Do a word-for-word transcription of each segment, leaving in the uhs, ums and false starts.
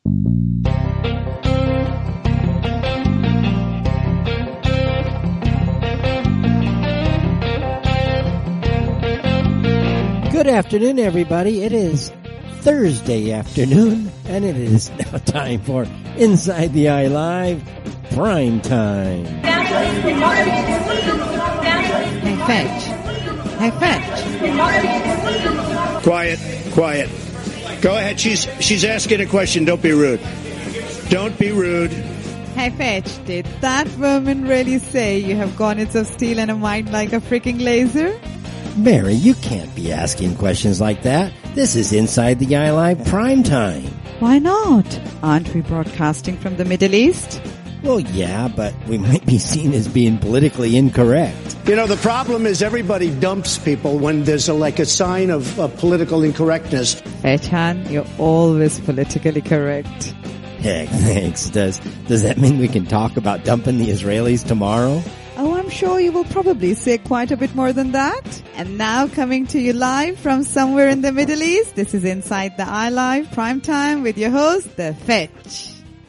Good afternoon, everybody. It is Thursday afternoon, and it is now time for Inside the Eye Live Prime Time. Hey, Fetch. Hey, Fetch. Quiet, quiet. Go ahead. She's she's asking a question. Don't be rude. Don't be rude. Hey, Fetch, did that woman really say you have garnets of steel and a mind like a freaking laser? Mary, you can't be asking questions like that. This is Inside the Eye Live Prime Time. Why not? Aren't we broadcasting from the Middle East? Well, yeah, but we might be seen as being politically incorrect. You know, the problem is everybody dumps people when there's a, like a sign of, of political incorrectness. Fetchan, you're always politically correct. Heck, thanks. Does, does that mean we can talk about dumping the Israelis tomorrow? Oh, I'm sure you will probably say quite a bit more than that. And now coming to you live from somewhere in the Middle East, this is Inside the Eye Live Prime Time with your host, The Fetch.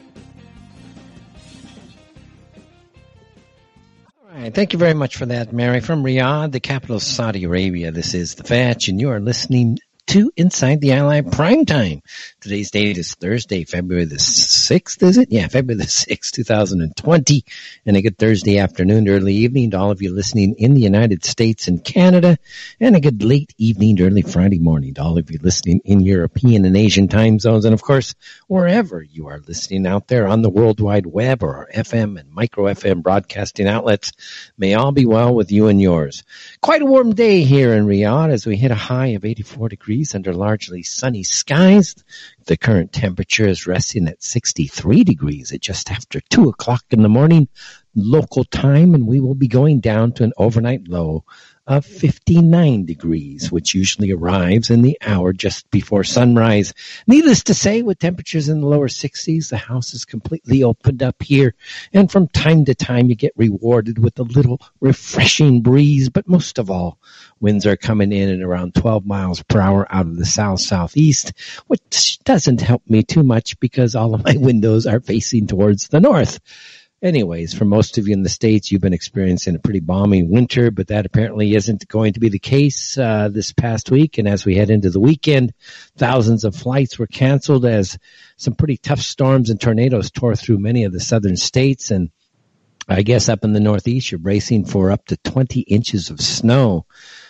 All right, thank you very much for that, Mary. From Riyadh, the capital of Saudi Arabia, this is The Fetch, and you are listening to Inside the Eye Live Prime Time. Today's date is Thursday, February the sixth, is it? Yeah, February the sixth, two thousand twenty. And a good Thursday afternoon to early evening to all of you listening in the United States and Canada. And a good late evening to early Friday morning to all of you listening in European and Asian time zones. And of course, wherever you are listening out there on the World Wide Web or our F M and micro F M broadcasting outlets, may all be well with you and yours. Quite a warm day here in Riyadh as we hit a high of eighty-four degrees under largely sunny skies. The current temperature is resting at sixty-three degrees at just after two o'clock in the morning local time, and we will be going down to an overnight low of fifty-nine degrees, which usually arrives in the hour just before sunrise. Needless to say, with temperatures in the lower sixties, the house is completely opened up here, and from time to time you get rewarded with a little refreshing breeze, but most of all, winds are coming in at around twelve miles per hour out of the south-southeast, which doesn't help me too much because all of my windows are facing towards the north. Anyways, for most of you in the States, you've been experiencing a pretty balmy winter, but that apparently isn't going to be the case uh, this past week. And as we head into the weekend, thousands of flights were canceled as some pretty tough storms and tornadoes tore through many of the southern states. And I guess up in the Northeast, you're bracing for up to twenty inches of snow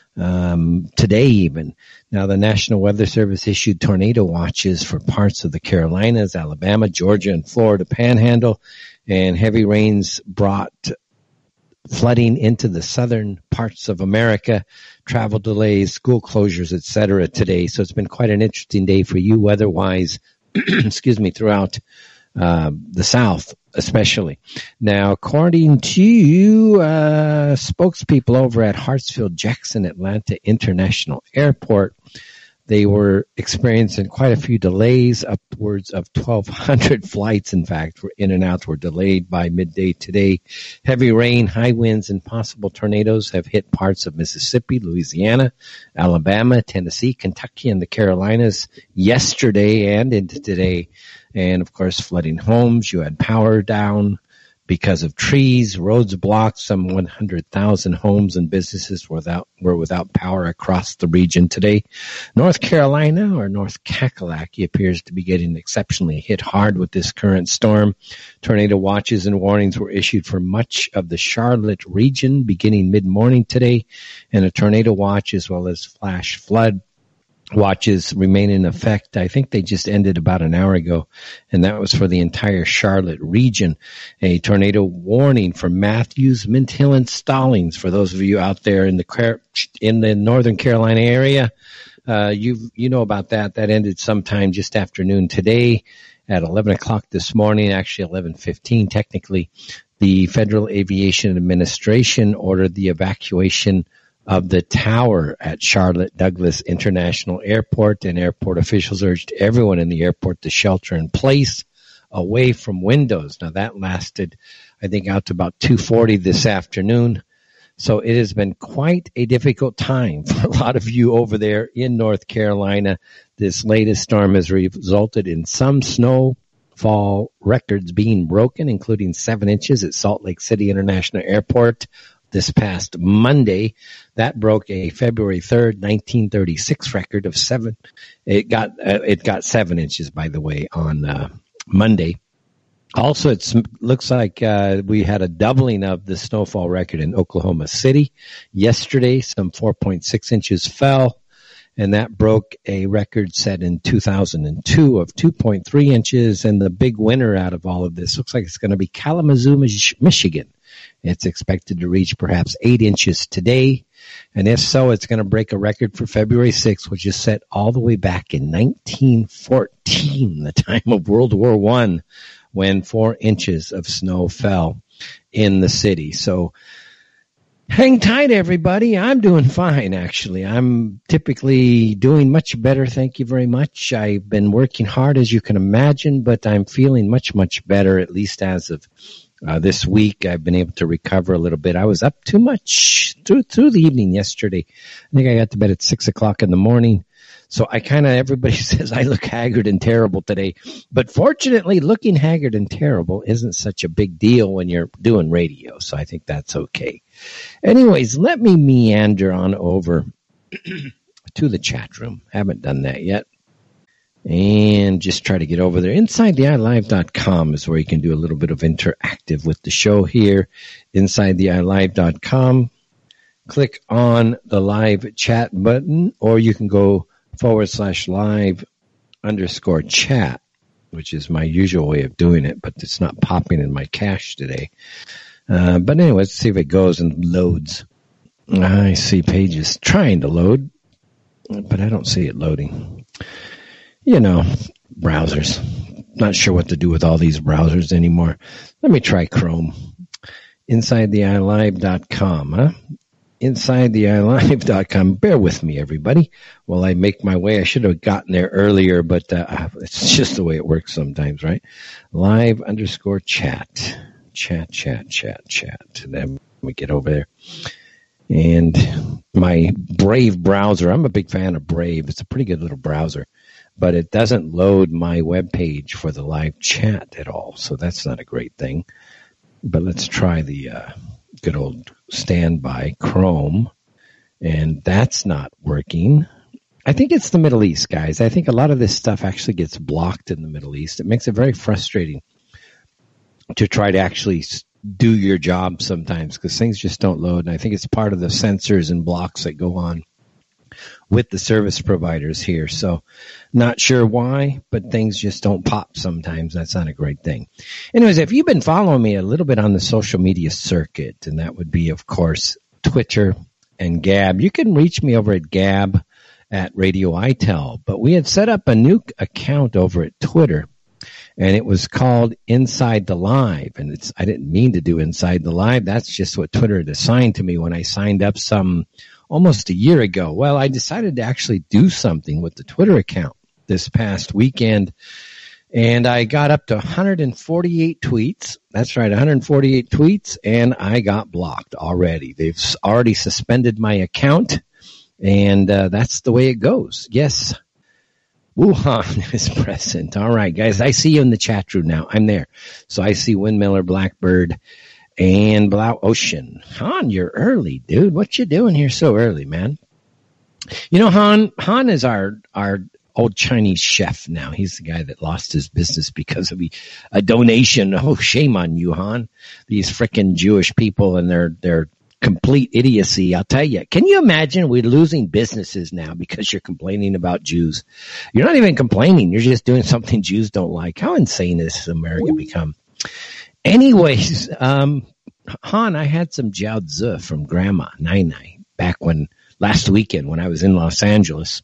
um today even. Now, the National Weather Service issued tornado watches for parts of the Carolinas, Alabama, Georgia, and Florida Panhandle, and heavy rains brought flooding into the southern parts of America, travel delays, school closures, et cetera today. So it's been quite an interesting day for you weather-wise, excuse me, throughout uh, the South especially. Now, according to uh, spokespeople over at Hartsfield-Jackson Atlanta International Airport, they were experiencing quite a few delays. Upwards of twelve hundred flights, in fact, were in and out, were delayed by midday today. Heavy rain, high winds, and possible tornadoes have hit parts of Mississippi, Louisiana, Alabama, Tennessee, Kentucky, and the Carolinas yesterday and into today. And, of course, flooding homes. You had power down because of trees, roads blocked. Some one hundred thousand homes and businesses were without, were without power across the region today. North Carolina, or North Kakalaki, appears to be getting exceptionally hit hard with this current storm. Tornado watches and warnings were issued for much of the Charlotte region beginning mid-morning today, and a tornado watch as well as flash flood watches remain in effect. I think they just ended about an hour ago, and that was for the entire Charlotte region. A tornado warning for Matthews, Mint Hill, and Stallings for those of you out there in the in the Northern Carolina area. Uh, you you know about that. That ended sometime just afternoon today at eleven o'clock this morning, actually eleven fifteen technically. The Federal Aviation Administration ordered the evacuation of the tower at Charlotte Douglas International Airport, and airport officials urged everyone in the airport to shelter in place away from windows. Now, that lasted, I think, out to about two forty this afternoon. So it has been quite a difficult time for a lot of you over there in North Carolina. This latest storm has resulted in some snow snowfall records being broken, including seven inches at Salt Lake City International Airport this past Monday. That broke a February third, nineteen thirty-six record of seven. It got uh, it got seven inches, by the way, on uh, Monday. Also, it looks like uh, we had a doubling of the snowfall record in Oklahoma City yesterday. Some four point six inches fell, and that broke a record set in two thousand two of two point three inches. And the big winner out of all of this looks like it's going to be Kalamazoo, Michigan. It's expected to reach perhaps eight inches today. And if so, it's going to break a record for February sixth, which is set all the way back in nineteen fourteen, the time of World War One, when four inches of snow fell in the city. So hang tight, everybody. I'm doing fine, actually. I'm typically doing much better. Thank you very much. I've been working hard, as you can imagine, but I'm feeling much, much better, at least as of uh, this week. I've been able to recover a little bit. I was up too much through, through the evening yesterday. I think I got to bed at six o'clock in the morning. So I kind of, everybody says I look haggard and terrible today. But fortunately, looking haggard and terrible isn't such a big deal when you're doing radio. So I think that's okay. Anyways, let me meander on over to the chat room. Haven't done that yet. And just try to get over there. inside the eye live dot com is where you can do a little bit of interactive with the show here. inside the eye live dot com. Click on the live chat button, or you can go forward slash live underscore chat, which is my usual way of doing it, but it's not popping in my cache today. Uh, but anyway, let's see if it goes and loads. I see pages trying to load, but I don't see it loading. You know, browsers. Not sure what to do with all these browsers anymore. Let me try Chrome. inside the eye live dot com, huh? inside the eye live dot com. Bear with me, everybody, while I make my way. I should have gotten there earlier, but uh, it's just the way it works sometimes, right? Live underscore chat. Chat, chat, chat, chat. Then we get over there. And my Brave browser, I'm a big fan of Brave. It's a pretty good little browser, but it doesn't load my web page for the live chat at all, so that's not a great thing. But let's try the uh, good old standby Chrome, and that's not working. I think it's the Middle East, guys. I think a lot of this stuff actually gets blocked in the Middle East. It makes it very frustrating to try to actually do your job sometimes because things just don't load. And I think it's part of the sensors and blocks that go on with the service providers here. So not sure why, but things just don't pop sometimes. That's not a great thing. Anyways, if you've been following me a little bit on the social media circuit, and that would be, of course, Twitter and Gab, you can reach me over at Gab at Radio ITEL. But we had set up a new account over at Twitter, and it was called Inside the Live. And it's I didn't mean to do Inside the Live. That's just what Twitter had assigned to me when I signed up some almost a year ago. Well, I decided to actually do something with the Twitter account this past weekend, and I got up to one hundred forty-eight tweets. That's right, one hundred forty-eight tweets, and I got blocked already. They've already suspended my account, and uh, that's the way it goes. Yes, Wuhan is present. All right, guys, I see you in the chat room now. I'm there. So I see Windmiller, Blackbird, and Blau Ocean. Han, you're early, dude. What you doing here so early, man? You know, Han, Han is our, our old Chinese chef now. He's the guy that lost his business because of a donation. Oh, shame on you, Han. These frickin' Jewish people and their, their complete idiocy. I'll tell you. Can you imagine we're losing businesses now because you're complaining about Jews? You're not even complaining. You're just doing something Jews don't like. How insane has America become? Anyways, um, Han, I had some jiaozi from Grandma Nai Nai back when last weekend when I was in Los Angeles.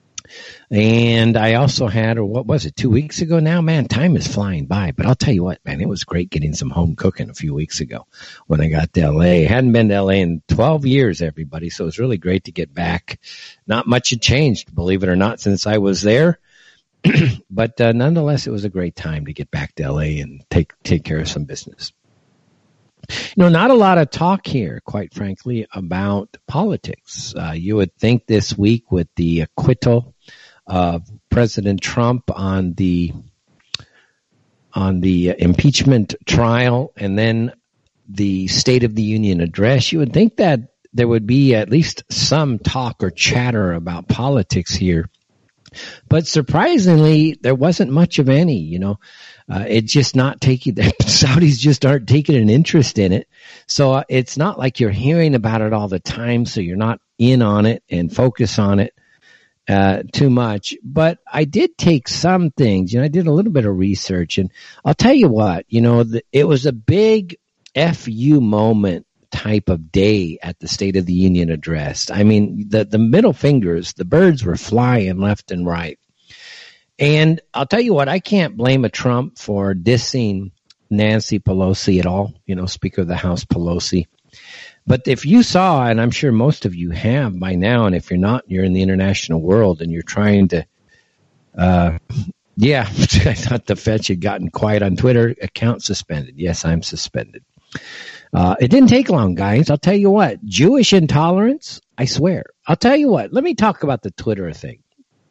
And I also had, or what was it, two weeks ago now? Man, time is flying by. But I'll tell you what, man, it was great getting some home cooking a few weeks ago when I got to L A. I hadn't been to L A in twelve years, everybody, so it was really great to get back. Not much had changed, believe it or not, since I was there. But uh, nonetheless, it was a great time to get back to L A and take take care of some business. You know, not a lot of talk here, quite frankly, about politics. Uh, you would think this week with the acquittal of President Trump on the on the impeachment trial and then the State of the Union address, you would think that there would be at least some talk or chatter about politics here. But surprisingly, there wasn't much of any, you know. Uh, it's just not taking, the Saudis just aren't taking an interest in it. So uh, it's not like you're hearing about it all the time, so you're not in on it and focus on it uh, too much. But I did take some things, you know, I did a little bit of research, and I'll tell you what, you know, the, it was a big F U moment type of day at the State of the Union address. I mean, the, the middle fingers, the birds were flying left and right. And I'll tell you what, I can't blame a Trump for dissing Nancy Pelosi at all, you know, Speaker of the House Pelosi. But if you saw, and I'm sure most of you have by now, and if you're not, you're in the international world and you're trying to, uh, yeah, I thought the Fetch had gotten quiet on Twitter, account suspended. Yes, I'm suspended. Uh, it didn't take long, guys. I'll tell you what, Jewish intolerance, I swear. I'll tell you what, let me talk about the Twitter thing.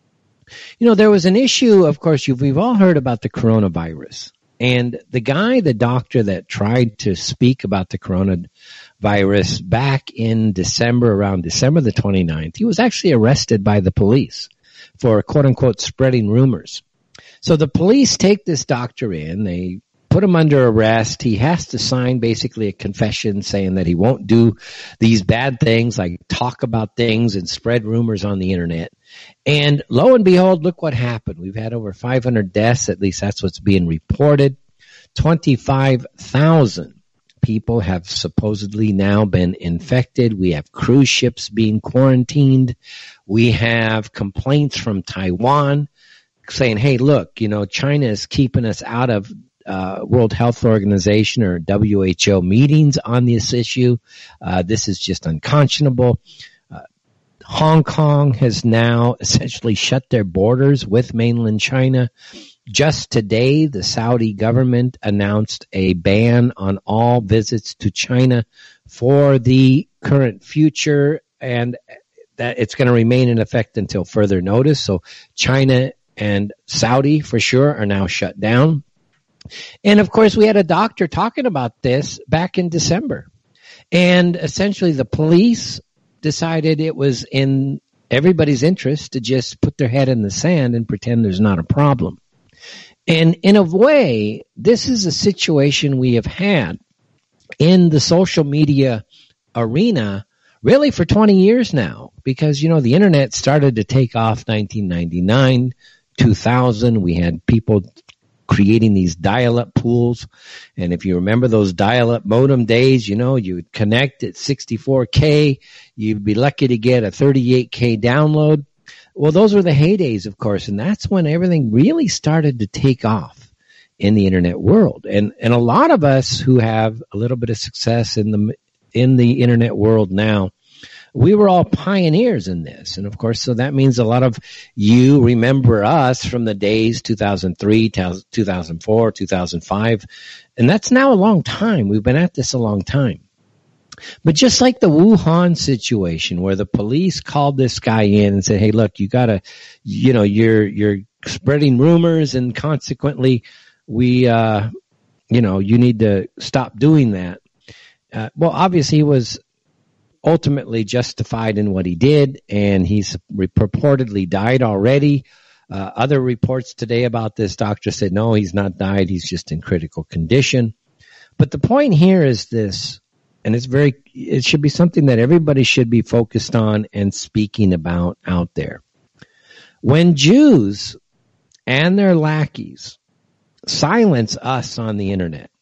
You know, there was an issue, of course, you've, we've all heard about the coronavirus. And the guy, the doctor that tried to speak about the coronavirus back in December, around December the twenty-ninth, he was actually arrested by the police for, quote unquote, spreading rumors. So the police take this doctor in, they put him under arrest. He has to sign basically a confession saying that he won't do these bad things like talk about things and spread rumors on the internet. And lo and behold, look what happened. We've had over five hundred deaths. At least that's what's being reported. twenty-five thousand people have supposedly now been infected. We have cruise ships being quarantined. We have complaints from Taiwan saying, hey, look, you know, China is keeping us out of Uh, World Health Organization or W H O meetings on this issue. Uh, this is just unconscionable. Uh, Hong Kong has now essentially shut their borders with mainland China. Just today, the Saudi government announced a ban on all visits to China for the current future, and that it's going to remain in effect until further notice. So China and Saudi for sure are now shut down. And of course, we had a doctor talking about this back in December. And essentially the police decided it was in everybody's interest to just put their head in the sand and pretend there's not a problem. And in a way, this is a situation we have had in the social media arena really for twenty years now, because, you know, the internet started to take off nineteen ninety-nine, two thousand. We had people creating these dial-up pools. And if you remember those dial-up modem days, you know, you would connect at sixty-four K. You'd be lucky to get a thirty-eight K download. Well, those were the heydays, of course, and that's when everything really started to take off in the internet world. And and a lot of us who have a little bit of success in the in the internet world now, we were all pioneers in this. And of course, so that means a lot of you remember us from the days two thousand three, two thousand four, two thousand five. And that's now a long time. We've been at this a long time. But just like the Wuhan situation where the police called this guy in and said, hey, look, you gotta, you know, you're, you're spreading rumors and consequently we, uh, you know, you need to stop doing that. Uh, well, obviously he was ultimately justified in what he did, and he's purportedly died already. Uh, other reports today about this doctor said, no, he's not died. He's just in critical condition. But the point here is this, and it's very, it should be something that everybody should be focused on and speaking about out there. When Jews and their lackeys silence us on the internet,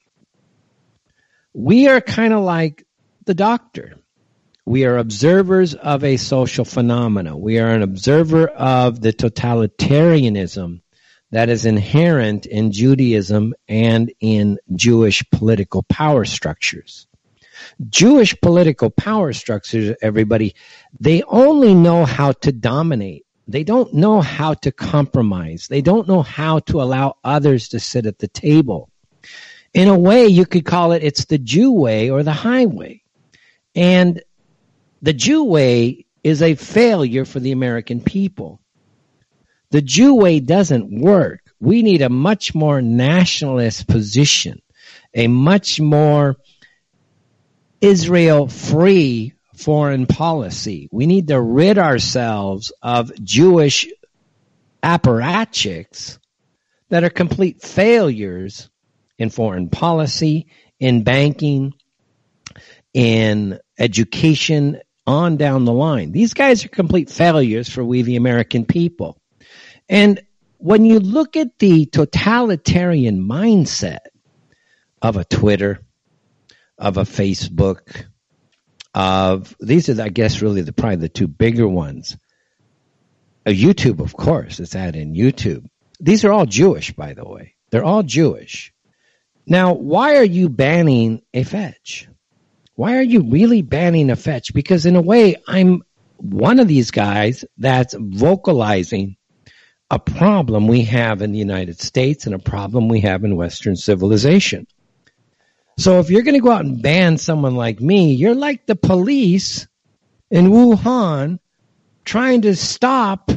we are kind of like the doctor. We are observers of a social phenomena. We are an observer of the totalitarianism that is inherent in Judaism and in Jewish political power structures. Jewish political power structures, everybody, they only know how to dominate. They don't know how to compromise. They don't know how to allow others to sit at the table. In a way, you could call it, it's the Jew way or the highway. And the Jew way is a failure for the American people. The Jew way doesn't work. We need a much more nationalist position, a much more Israel-free foreign policy. We need to rid ourselves of Jewish apparatchiks that are complete failures in foreign policy, in banking, in education, on down the line. These guys are complete failures for we, the American people. And when you look at the totalitarian mindset of a Twitter, of a Facebook, of these are, I guess, really the probably the two bigger ones. A YouTube, of course, it's out in YouTube. These are all Jewish, by the way. They're all Jewish. Now, why are you banning a fetch? Why are you really banning a fetch? Because in a way, I'm one of these guys that's vocalizing a problem we have in the United States and a problem we have in Western civilization. So if you're going to go out and ban someone like me, you're like the police in Wuhan trying to stop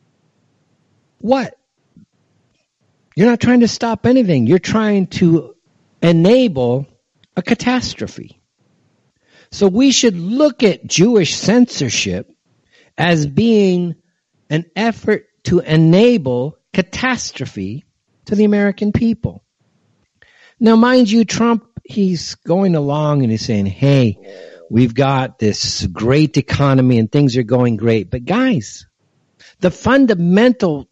what? You're not trying to stop anything. You're trying to enable a catastrophe. So we should look at Jewish censorship as being an effort to enable catastrophe to the American people. Now, mind you, Trump, he's going along and he's saying, hey, we've got this great economy and things are going great. But guys, the fundamental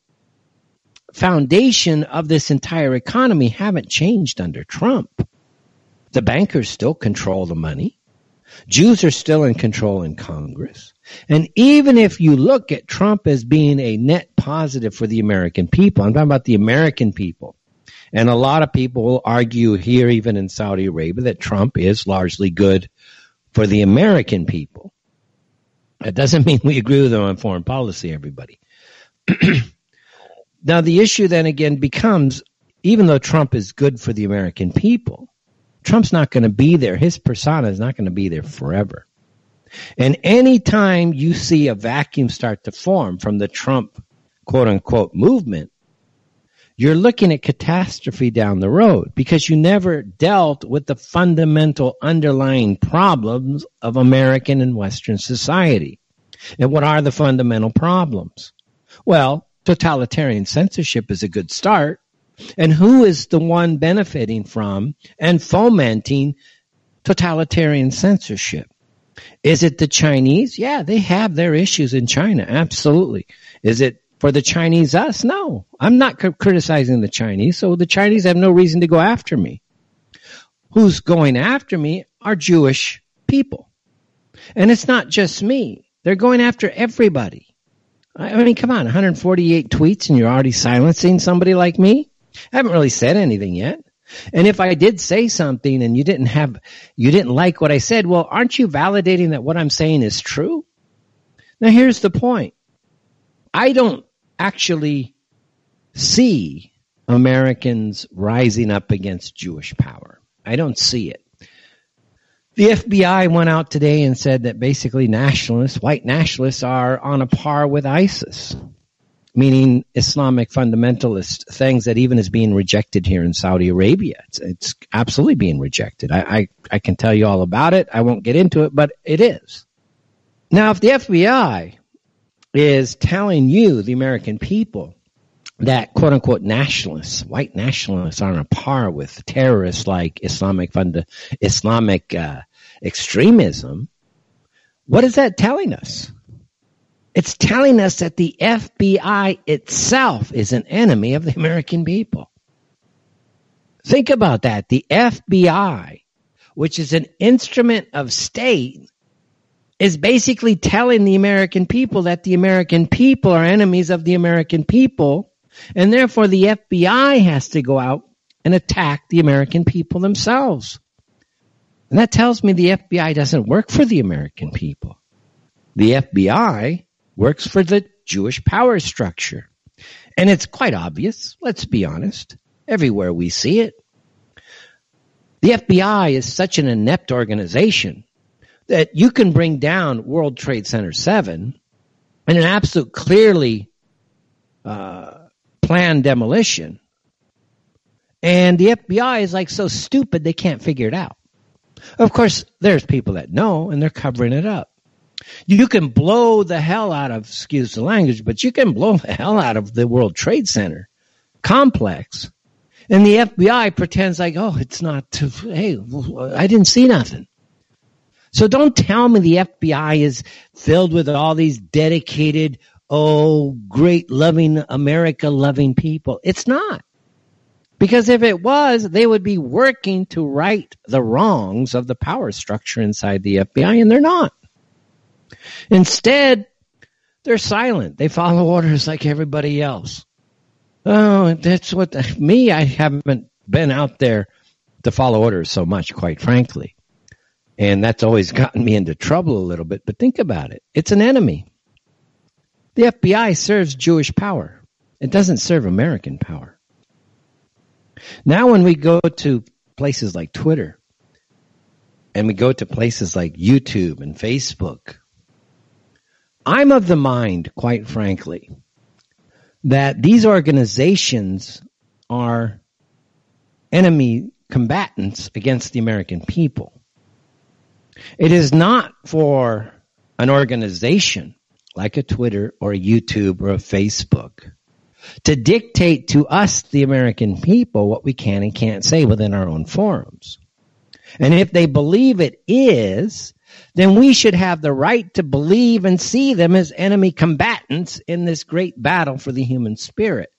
foundation of this entire economy haven't changed under Trump. The bankers still control the money. Jews are still in control in Congress. And even if you look at Trump as being a net positive for the American people, I'm talking about the American people. And a lot of people will argue here, even in Saudi Arabia, that Trump is largely good for the American people. That doesn't mean we agree with him on foreign policy, everybody. Now, the issue then again becomes, even though Trump is good for the American people, Trump's not going to be there. His persona is not going to be there forever. And any time you see a vacuum start to form from the Trump quote-unquote movement, you're looking at catastrophe down the road because you never dealt with the fundamental underlying problems of American and Western society. And what are the fundamental problems? Well, totalitarian censorship is a good start. And who is the one benefiting from and fomenting totalitarian censorship? Is it the Chinese? Yeah, they have their issues in China. Absolutely. Is it for the Chinese us? No, I'm not criticizing the Chinese. So the Chinese have no reason to go after me. Who's going after me are Jewish people. And it's not just me. They're going after everybody. I mean, come on, one hundred forty-eight tweets and you're already silencing somebody like me? I haven't really said anything yet. And if I did say something and you didn't have, you didn't like what I said, well, aren't you validating that what I'm saying is true? Now, here's the point. I don't actually see Americans rising up against Jewish power. I don't see it. The F B I went out today and said that basically nationalists, white nationalists, are on a par with ISIS. Meaning Islamic fundamentalist things that even is being rejected here in Saudi Arabia. It's, it's absolutely being rejected. I, I, I can tell you all about it. I won't get into it, but it is. Now, if the F B I is telling you, the American people, that quote-unquote nationalists, white nationalists, are on a par with terrorists like Islamic funda, Islamic uh, extremism, what is that telling us? It's telling us that the F B I itself is an enemy of the American people. Think about that. The F B I, which is an instrument of state, is basically telling the American people that the American people are enemies of the American people, and therefore the F B I has to go out and attack the American people themselves. And that tells me the F B I doesn't work for the American people. The F B I works for the Jewish power structure. And it's quite obvious, let's be honest, everywhere we see it. The F B I is such an inept organization that you can bring down World Trade Center seven in an absolute clearly uh, planned demolition, And the F B I is like so stupid they can't figure it out. Of course, there's people that know and they're covering it up. You can blow the hell out of, excuse the language, but you can blow the hell out of the World Trade Center complex. And the F B I pretends like, oh, it's not, too, hey, I didn't see nothing. So don't tell me the F B I is filled with all these dedicated, oh, great, loving, America-loving people. It's not. Because if it was, they would be working to right the wrongs of the power structure inside the F B I, and they're not. Instead, they're silent. They follow orders like everybody else. Oh, that's what, the, me, I haven't been out there to follow orders so much, quite frankly. And that's always gotten me into trouble a little bit. But think about it. It's an enemy. The F B I serves Jewish power. It doesn't serve American power. Now when we go to places like Twitter and we go to places like YouTube and Facebook, I'm of the mind, quite frankly, that these organizations are enemy combatants against the American people. It is not for an organization like a Twitter or a YouTube or a Facebook to dictate to us, the American people, what we can and can't say within our own forums. And if they believe it is, then we should have the right to believe and see them as enemy combatants in this great battle for the human spirit.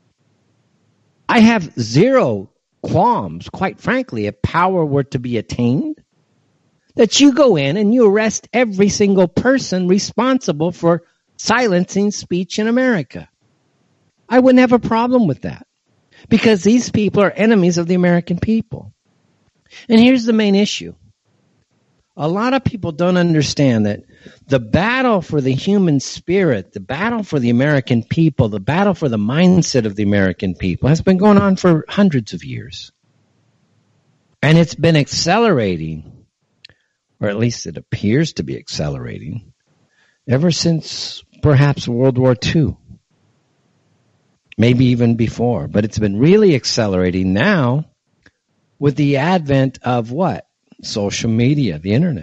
I have zero qualms, quite frankly, if power were to be attained, that you go in and you arrest every single person responsible for silencing speech in America. I wouldn't have a problem with that because these people are enemies of the American people. And here's the main issue. A lot of people don't understand that the battle for the human spirit, the battle for the American people, the battle for the mindset of the American people has been going on for hundreds of years. And it's been accelerating, or at least it appears to be accelerating, ever since perhaps World War Two. Maybe even before, but it's been really accelerating now with the advent of what? Social media, the internet.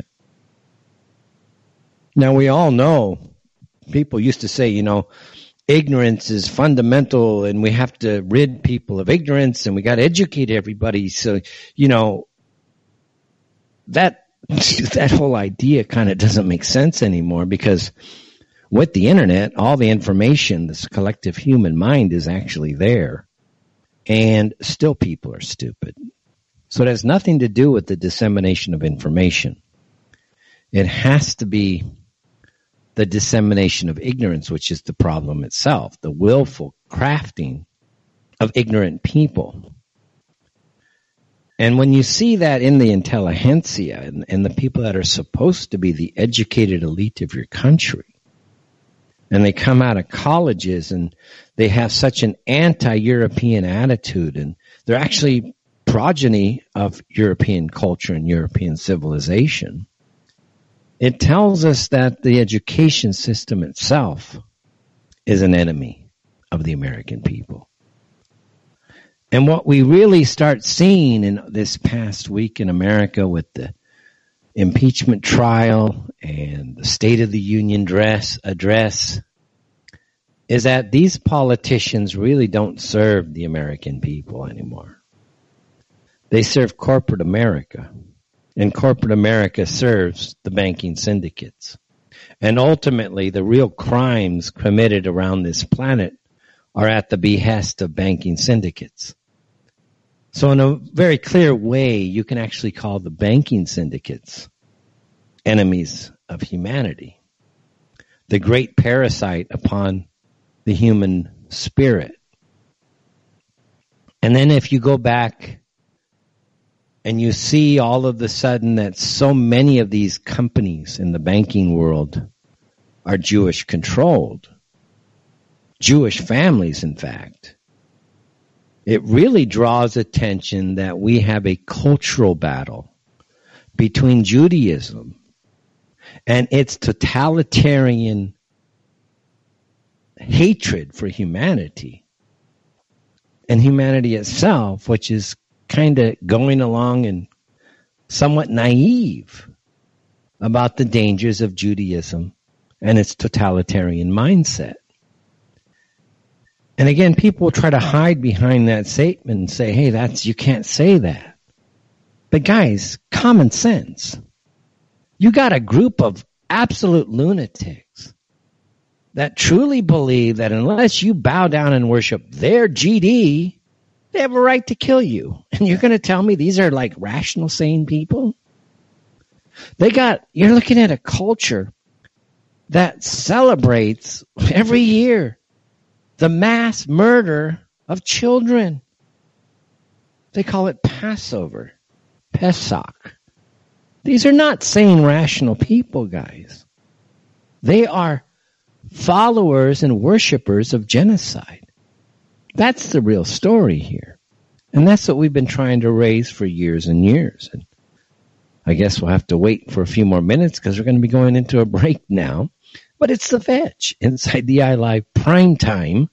Now we all know, people used to say, you know, ignorance is fundamental and we have to rid people of ignorance and we got to educate everybody. So, you know, that, that whole idea kind of doesn't make sense anymore because with the internet, all the information, this collective human mind is actually there. And still people are stupid. So it has nothing to do with the dissemination of information. It has to be the dissemination of ignorance, which is the problem itself, the willful crafting of ignorant people. And when you see that in the intelligentsia and, and the people that are supposed to be the educated elite of your country, and they come out of colleges and they have such an anti-European attitude and they're actually progeny of European culture and European civilization, it tells us that the education system itself is an enemy of the American people. And what we really start seeing in this past week in America with the impeachment trial and the State of the Union address, address is that these politicians really don't serve the American people anymore. They serve corporate America, and corporate America serves the banking syndicates. And ultimately, the real crimes committed around this planet are at the behest of banking syndicates. So in a very clear way, you can actually call the banking syndicates enemies of humanity, the great parasite upon the human spirit. And then if you go back and you see all of a sudden that so many of these companies in the banking world are Jewish controlled, Jewish families, in fact, it really draws attention that we have a cultural battle between Judaism and its totalitarian hatred for humanity and humanity itself, which is kind of going along and somewhat naive about the dangers of Judaism and its totalitarian mindset. And again, people will try to hide behind that statement and say, hey, that's, you can't say that. But guys, common sense. You got a group of absolute lunatics that truly believe that unless you bow down and worship their G D, they have a right to kill you. And you're going to tell me these are like rational, sane people? They got, you're looking at a culture that celebrates every year the mass murder of children. They call it Passover, Pesach. These are not sane, rational people, guys. They are followers and worshipers of genocide. That's the real story here. And that's what we've been trying to raise for years and years. And I guess we'll have to wait for a few more minutes because we're going to be going into a break now. But it's the Fetch inside the iLive prime time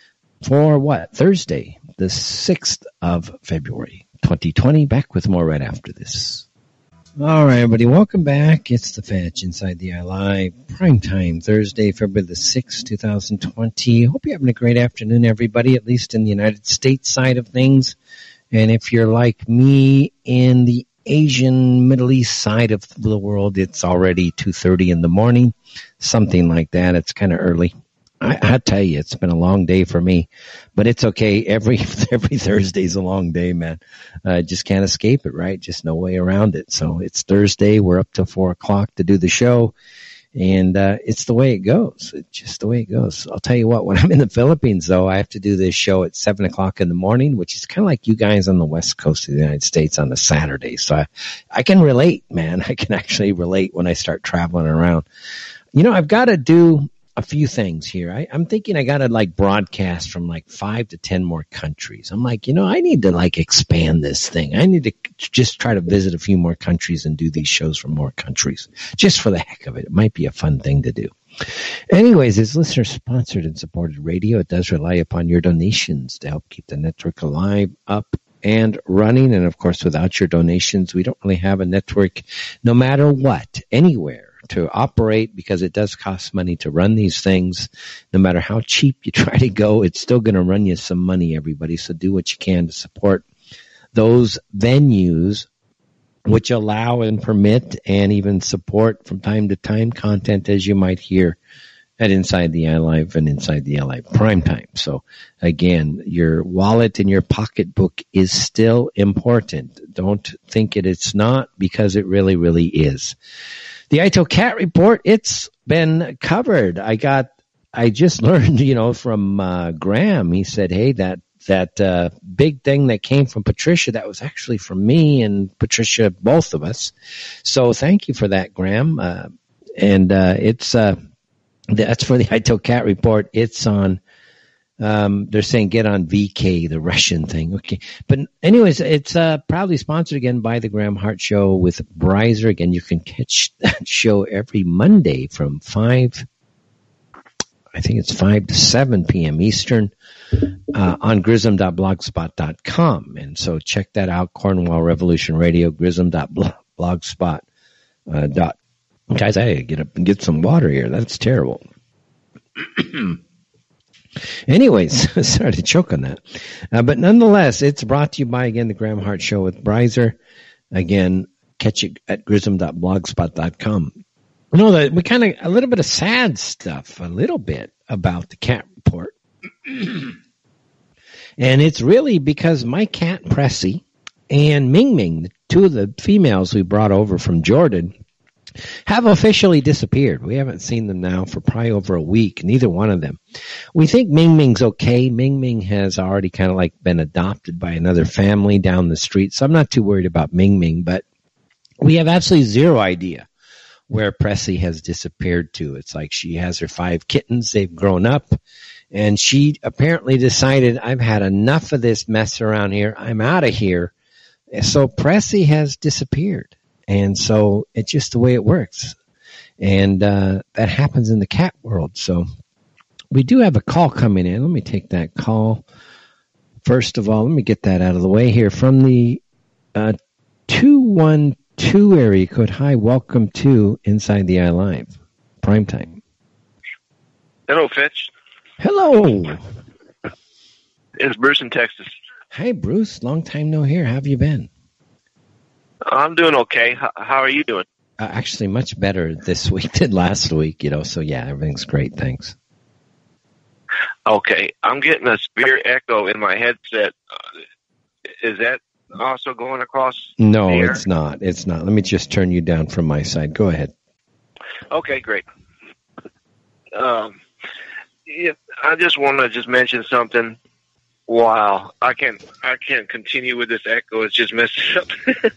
for what? Thursday, the sixth of February, twenty twenty. Back with more right after this. All right, everybody, welcome back. It's the Fetch inside the iLive prime time Thursday, February the sixth, twenty twenty. Hope you're having a great afternoon, everybody, at least in the United States side of things. And if you're like me in the Asian, Middle East side of the world, it's already two thirty in the morning, something like that. It's kind of early. I, I tell you, it's been a long day for me, but it's okay. Every every Thursday's a long day, man. I uh, just can't escape it, right? Just no way around it. So it's Thursday. We're up till four o'clock to do the show. And uh, it's the way it goes. It's just the way it goes. I'll tell you what, when I'm in the Philippines, though, I have to do this show at seven o'clock in the morning, which is kind of like you guys on the west coast of the United States on a Saturday. So I, I can relate, man. I can actually relate when I start traveling around. You know, I've got to do a few things here. I, I'm thinking I got to like broadcast from like five to ten more countries. I'm like, you know, I need to like expand this thing. I need to just try to visit a few more countries and do these shows from more countries just for the heck of it. It might be a fun thing to do. Anyways, it's listener sponsored and supported radio. It does rely upon your donations to help keep the network alive, up, and running. And of course, without your donations, we don't really have a network no matter what, anywhere to operate, because it does cost money to run these things. No matter how cheap you try to go, it's still going to run you some money, everybody. So do what you can to support those venues which allow and permit and even support from time to time content as you might hear at Inside the iLive and Inside the iLive Primetime. So again, your wallet and your pocketbook is still important. Don't think it it's not, because it really, really is. The Ito Cat Report, it's been covered. I got, I just learned, you know, from uh, Graham. He said, hey, that that uh, big thing that came from Patricia, that was actually from me and Patricia, both of us. So thank you for that, Graham. Uh, and uh, it's uh, that's for the Ito Cat Report. It's on. Um, they're saying get on V K, the Russian thing. Okay. But anyways, it's, uh, proudly sponsored again by the Graham Hart Show with Bryzer. Again, you can catch that show every Monday from five, I think it's five to seven p.m. Eastern, uh, on grism dot blogspot dot com. And so check that out. Cornwall Revolution Radio, grism dot blogspot dot. Guys, I gotta get up and get some water here. That's terrible. Anyways, sorry to choke on that. Uh, but nonetheless, it's brought to you by, again, the Graham Hart Show with Bryzer. Again, catch it at grism dot blogspot dot com. You know, that we kind of, a little bit of sad stuff, a little bit about the cat report. And it's really because my cat, Pressy, and Ming Ming, the two of the females we brought over from Jordan, have officially disappeared. We haven't seen them now for probably over a week, neither one of them. We think Ming Ming's okay. Ming Ming has already kind of like been adopted by another family down the street, so I'm not too worried about Ming Ming, but we have absolutely zero idea where Pressy has disappeared to. It's like she has her five kittens, they've grown up, and she apparently decided, I've had enough of this mess around here, I'm out of here. So Pressy has disappeared. And so it's just the way it works. And uh, that happens in the cat world. So we do have a call coming in. Let me take that call first of all, let me get that out of the way here. From the uh, two one two area code, hi, welcome to Inside the Eye Live, Primetime. Hello, Fitch. Hello. It's Bruce in Texas. Hey, Bruce. Long time no hear. How have you been? I'm doing okay. H- how are you doing? Uh, actually, much better this week than last week, you know, so yeah, everything's great. Thanks. Okay. I'm getting a severe echo in my headset. Uh, is that also going across No, the air? it's not. It's not. Let me just turn you down from my side. Go ahead. Okay, great. Um, yeah, I just want to just mention something. Wow, I can't, I can't continue with this echo. It's just messed up.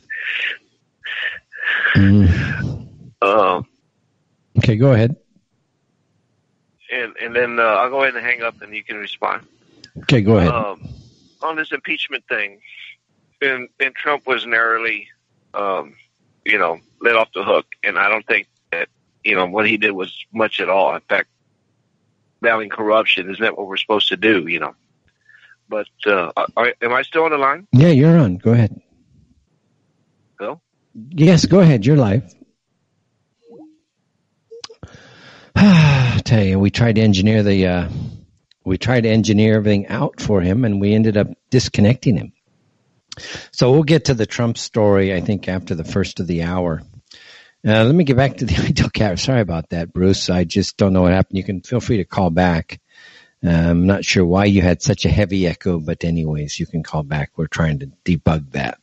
mm. um, Okay, go ahead. and and then uh, I'll go ahead and hang up, and you can respond. Okay, go ahead. Um, on this impeachment thing, and, and Trump was narrowly, um, you know, let off the hook, and I don't think that, you know, what he did was much at all. In fact, battling corruption, isn't that what we're supposed to do, you know? But uh, are, am I still on the line? Yeah, you're on. Go ahead. Hello? Yes, go ahead. You're live. I tell you, we tried to engineer the, uh, we tried to engineer everything out for him, and we ended up disconnecting him. So we'll get to the Trump story, I think, after the first of the hour. Uh, let me get back to the ideal cat. Sorry about that, Bruce. I just don't know what happened. You can feel free to call back. Uh, I'm not sure why you had such a heavy echo, but anyways, you can call back. We're trying to debug that.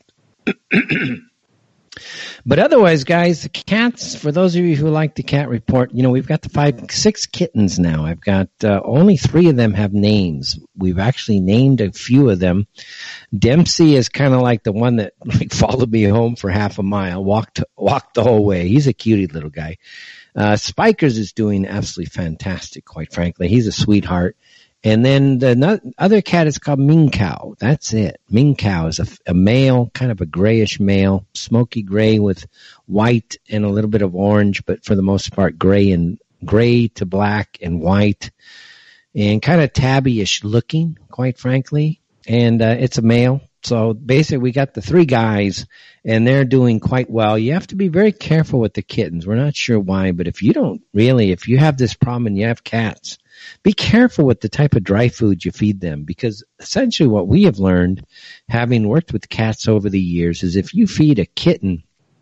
But otherwise, guys, the cats, for those of you who like the cat report, you know, we've got the five, six kittens now. I've got uh, only three of them have names. We've actually named a few of them. Dempsey is kind of like the one that like followed me home for half a mile, walked walked the whole way. He's a cutie little guy. Uh, Spikers is doing absolutely fantastic, quite frankly. He's a sweetheart. And then the other cat is called Ming Cow. That's it. Ming Cow is a, a male, kind of a grayish male, smoky gray with white and a little bit of orange, but for the most part, gray and gray to black and white, and kind of tabby-ish looking, quite frankly. And uh, it's a male. So basically, we got the three guys, and they're doing quite well. You have to be very careful with the kittens. We're not sure why, but if you don't really, if you have this problem and you have cats, be careful with the type of dry food you feed them, because essentially what we have learned, having worked with cats over the years, is if you feed a kitten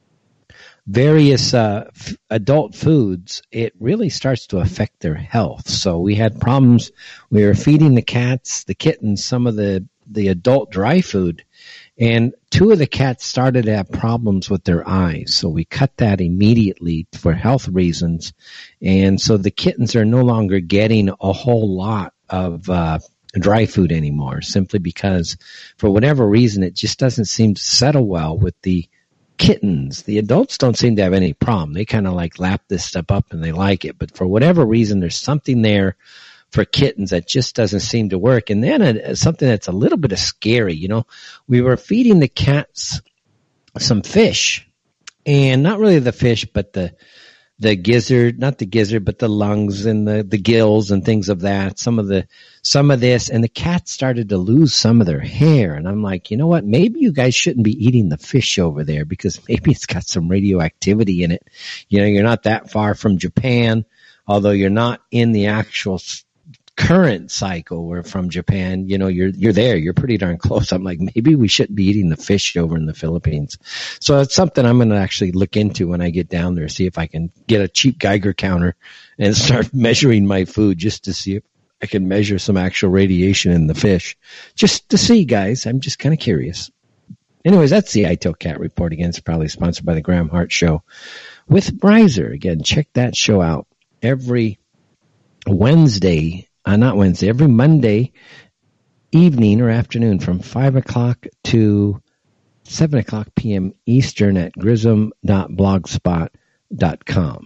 various uh, f- adult foods, it really starts to affect their health. So we had problems. We were feeding the cats, the kittens, some of the, the adult dry food, and two of the cats started to have problems with their eyes. So we cut that immediately for health reasons. And so the kittens are no longer getting a whole lot of uh, dry food anymore, simply because for whatever reason, it just doesn't seem to settle well with the kittens. The adults don't seem to have any problem. They kind of like lap this stuff up and they like it. But for whatever reason, there's something there for kittens that just doesn't seem to work. And then uh, something that's a little bit of scary, you know, we were feeding the cats some fish, and not really the fish, but the, the gizzard, not the gizzard, but the lungs and the, the gills and things of that, some of the, some of this, and the cats started to lose some of their hair. And I'm like, you know what? Maybe you guys shouldn't be eating the fish over there, because maybe it's got some radioactivity in it. You know, you're not that far from Japan, although you're not in the actual current cycle where from Japan, you know, you're, you're there, you're pretty darn close. I'm like, maybe we shouldn't be eating the fish over in the Philippines. So it's something I'm going to actually look into when I get down there, see if I can get a cheap Geiger counter and start measuring my food just to see if I can measure some actual radiation in the fish. Just to see, guys. I'm just kind of curious. Anyways, that's the I T I L Cat Report. Again, it's probably sponsored by the Graham Hart Show with Bryzer. Again, check that show out every Wednesday. Uh, not Wednesday, every Monday evening or afternoon from five o'clock to seven o'clock p.m. Eastern at grism dot blogspot dot com.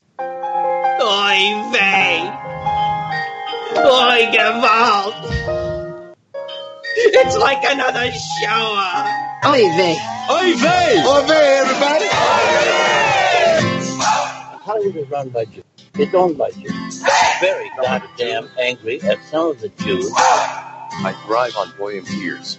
Oy vey! Oy gewalt! It's like another shower! Oy vey! Oy vey! Oy vey, everybody! Hollywood is run by Jews. It's owned by Jews. Very goddamn angry at some of the Jews I thrive on boy and tears.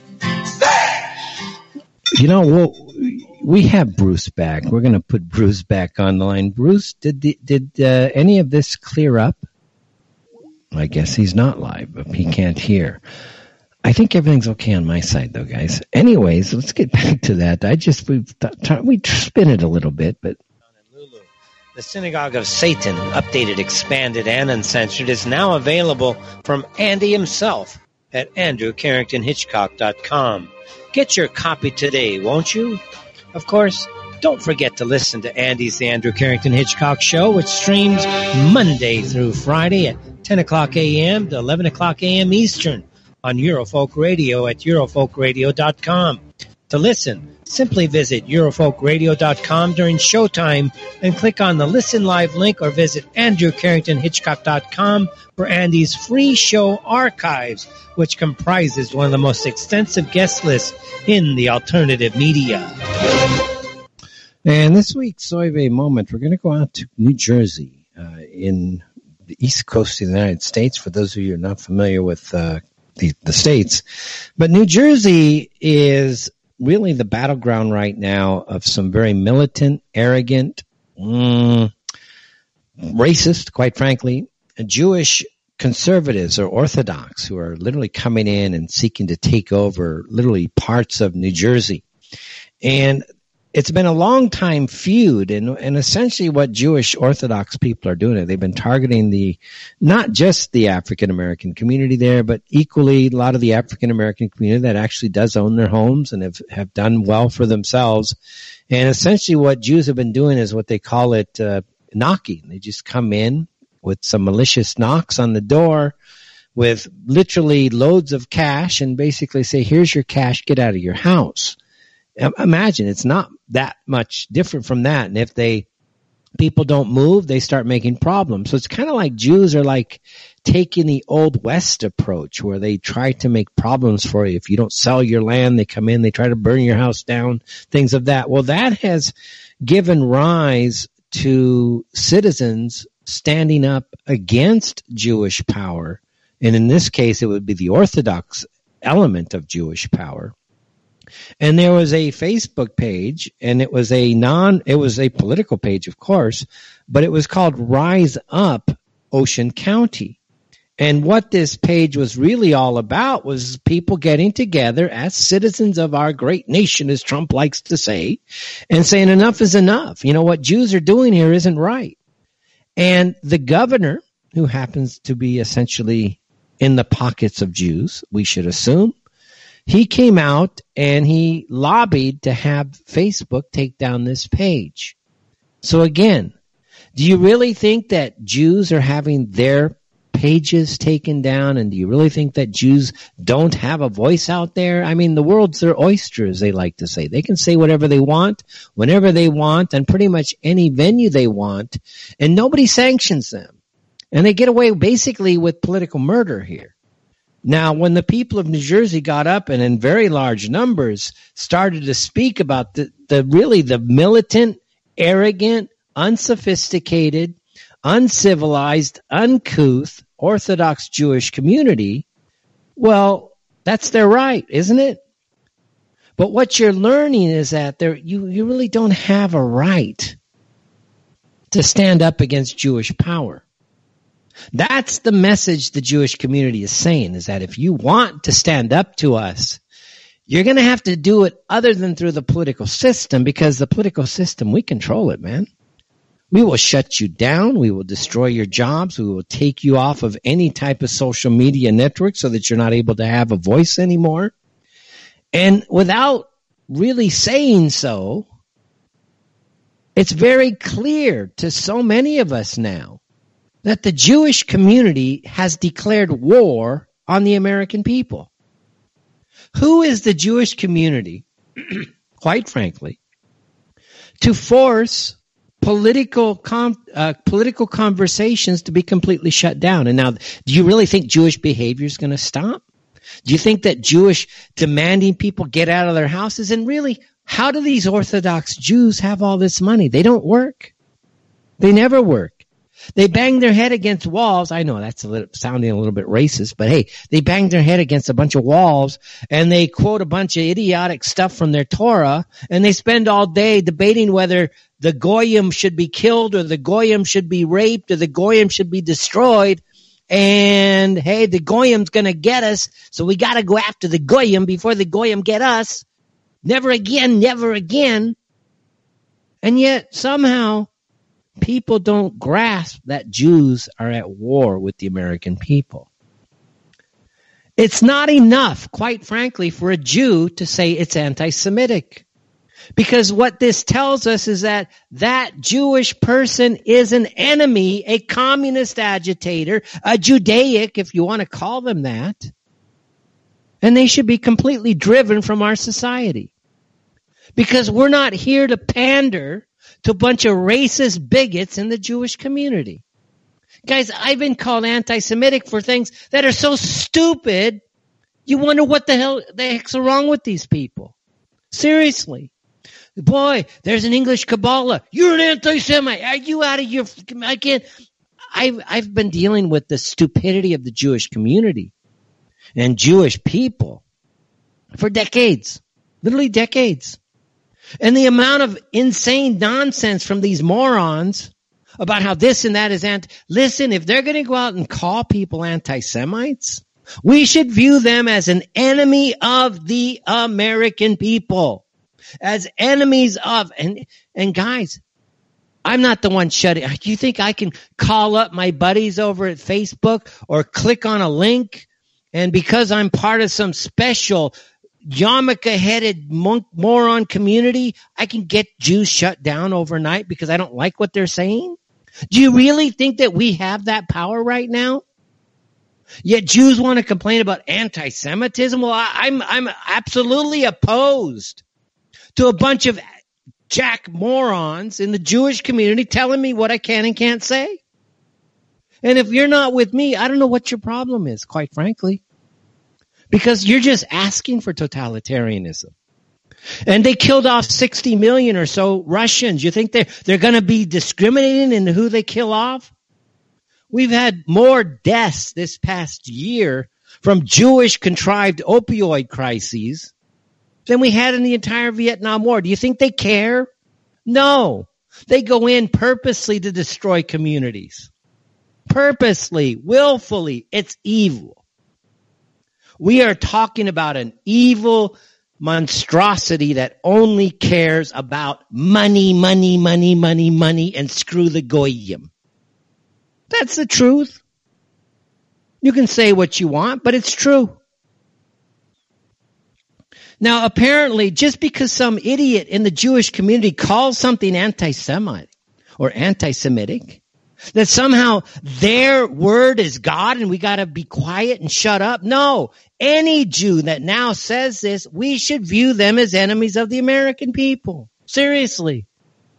You know, we'll, we have Bruce back. We're going to put Bruce back on the line. Bruce, did the, did uh, any of this clear up? I guess he's not live, but he can't hear. I think everything's okay on my side, though, guys. Anyways, let's get back to that. I just we we spin it a little bit, but the Synagogue of Satan, updated, expanded, and uncensored, is now available from Andy himself at andrew carrington hitchcock dot com. Get your copy today, won't you? Of course, don't forget to listen to Andy's The Andrew Carrington Hitchcock Show, which streams Monday through Friday at ten o'clock a.m. to eleven o'clock a.m. Eastern on Eurofolk Radio at eurofolk radio dot com. To listen, simply visit eurofolk radio dot com during showtime and click on the Listen Live link, or visit andrew carrington hitchcock dot com for Andy's free show archives, which comprises one of the most extensive guest lists in the alternative media. And this week's Soyve Moment, we're going to go out to New Jersey uh, in the east coast of the United States, for those of you who are not familiar with uh, the, the states. But New Jersey is really the battleground right now of some very militant, arrogant, mm, racist, quite frankly, Jewish conservatives or Orthodox who are literally coming in and seeking to take over literally parts of New Jersey. And it's been a long time feud, and, and essentially what Jewish Orthodox people are doing, they've been targeting the, not just the African American community there, but equally a lot of the African American community that actually does own their homes and have, have done well for themselves. And essentially what Jews have been doing is what they call it, uh, knocking. They just come in with some malicious knocks on the door with literally loads of cash and basically say, here's your cash, get out of your house. Imagine, it's not that much different from that. And if they, people don't move, they start making problems. So it's kind of like Jews are like taking the Old West approach, where they try to make problems for you. If you don't sell your land, they come in, they try to burn your house down, things of that. Well, that has given rise to citizens standing up against Jewish power. And in this case, it would be the Orthodox element of Jewish power. And there was a Facebook page, and it was a non, it was a political page, of course, but it was called Rise Up Ocean County. And what this page was really all about was people getting together as citizens of our great nation, as Trump likes to say, and saying enough is enough. You know, what Jews are doing here isn't right. And the governor, who happens to be essentially in the pockets of Jews, we should assume, he came out and he lobbied to have Facebook take down this page. So again, do you really think that Jews are having their pages taken down? And do you really think that Jews don't have a voice out there? I mean, the world's their oyster, as they like to say. They can say whatever they want, whenever they want, and pretty much any venue they want, and nobody sanctions them. And they get away basically with political murder here. Now, when the people of New Jersey got up and in very large numbers started to speak about the, the really the militant, arrogant, unsophisticated, uncivilized, uncouth, Orthodox Jewish community, well, that's their right, isn't it? But what you're learning is that there you, you really don't have a right to stand up against Jewish power. That's the message the Jewish community is saying, is that if you want to stand up to us, you're going to have to do it other than through the political system, because the political system, we control it, man. We will shut you down. We will destroy your jobs. We will take you off of any type of social media network so that you're not able to have a voice anymore. And without really saying so, it's very clear to so many of us now that the Jewish community has declared war on the American people. Who is the Jewish community, quite frankly, to force political com- uh, political conversations to be completely shut down? And now, do you really think Jewish behavior is going to stop? Do you think that Jewish demanding people get out of their houses? And really, how do these Orthodox Jews have all this money? They don't work. They never work. They bang their head against walls. I know that's a little, sounding a little bit racist, but hey, they bang their head against a bunch of walls and they quote a bunch of idiotic stuff from their Torah, and they spend all day debating whether the Goyim should be killed or the Goyim should be raped or the Goyim should be destroyed. And hey, the Goyim's going to get us, so we got to go after the Goyim before the Goyim get us. Never again, never again. And yet somehow people don't grasp that Jews are at war with the American people. It's not enough, quite frankly, for a Jew to say it's anti-Semitic. Because what this tells us is that that Jewish person is an enemy, a communist agitator, a Judaic, if you want to call them that. And they should be completely driven from our society. Because we're not here to pander to a bunch of racist bigots in the Jewish community. Guys, I've been called anti-Semitic for things that are so stupid, you wonder what the hell the heck's wrong with these people. Seriously. Boy, there's an English Kabbalah. You're an anti-Semite. Are you out of your... I can't... I've, I've been dealing with the stupidity of the Jewish community and Jewish people for decades. Literally decades. And the amount of insane nonsense from these morons about how this and that is anti... Listen, if they're going to go out and call people anti-Semites, we should view them as an enemy of the American people. As enemies of, and, and guys, I'm not the one shutting. Do you think I can call up my buddies over at Facebook or click on a link, and because I'm part of some special yarmulke-headed monk moron community, I can get Jews shut down overnight because I don't like what they're saying? Do you really think that we have that power right now? Yet Jews want to complain about anti-Semitism? Well, I, I'm I'm absolutely opposed to a bunch of jack morons in the Jewish community telling me what I can and can't say. And if you're not with me, I don't know what your problem is, quite frankly. Because you're just asking for totalitarianism. And they killed off sixty million or so Russians. You think they're, they're going to be discriminating in who they kill off? We've had more deaths this past year from Jewish contrived opioid crises than we had in the entire Vietnam War. Do you think they care? No. They go in purposely to destroy communities. Purposely, willfully. It's evil. We are talking about an evil monstrosity that only cares about money, money, money, money, money, and screw the goyim. That's the truth. You can say what you want, but it's true. Now, apparently, just because some idiot in the Jewish community calls something anti-Semite or anti-Semitic, that somehow their word is God and we got to be quiet and shut up. No, any Jew that now says this, we should view them as enemies of the American people. Seriously.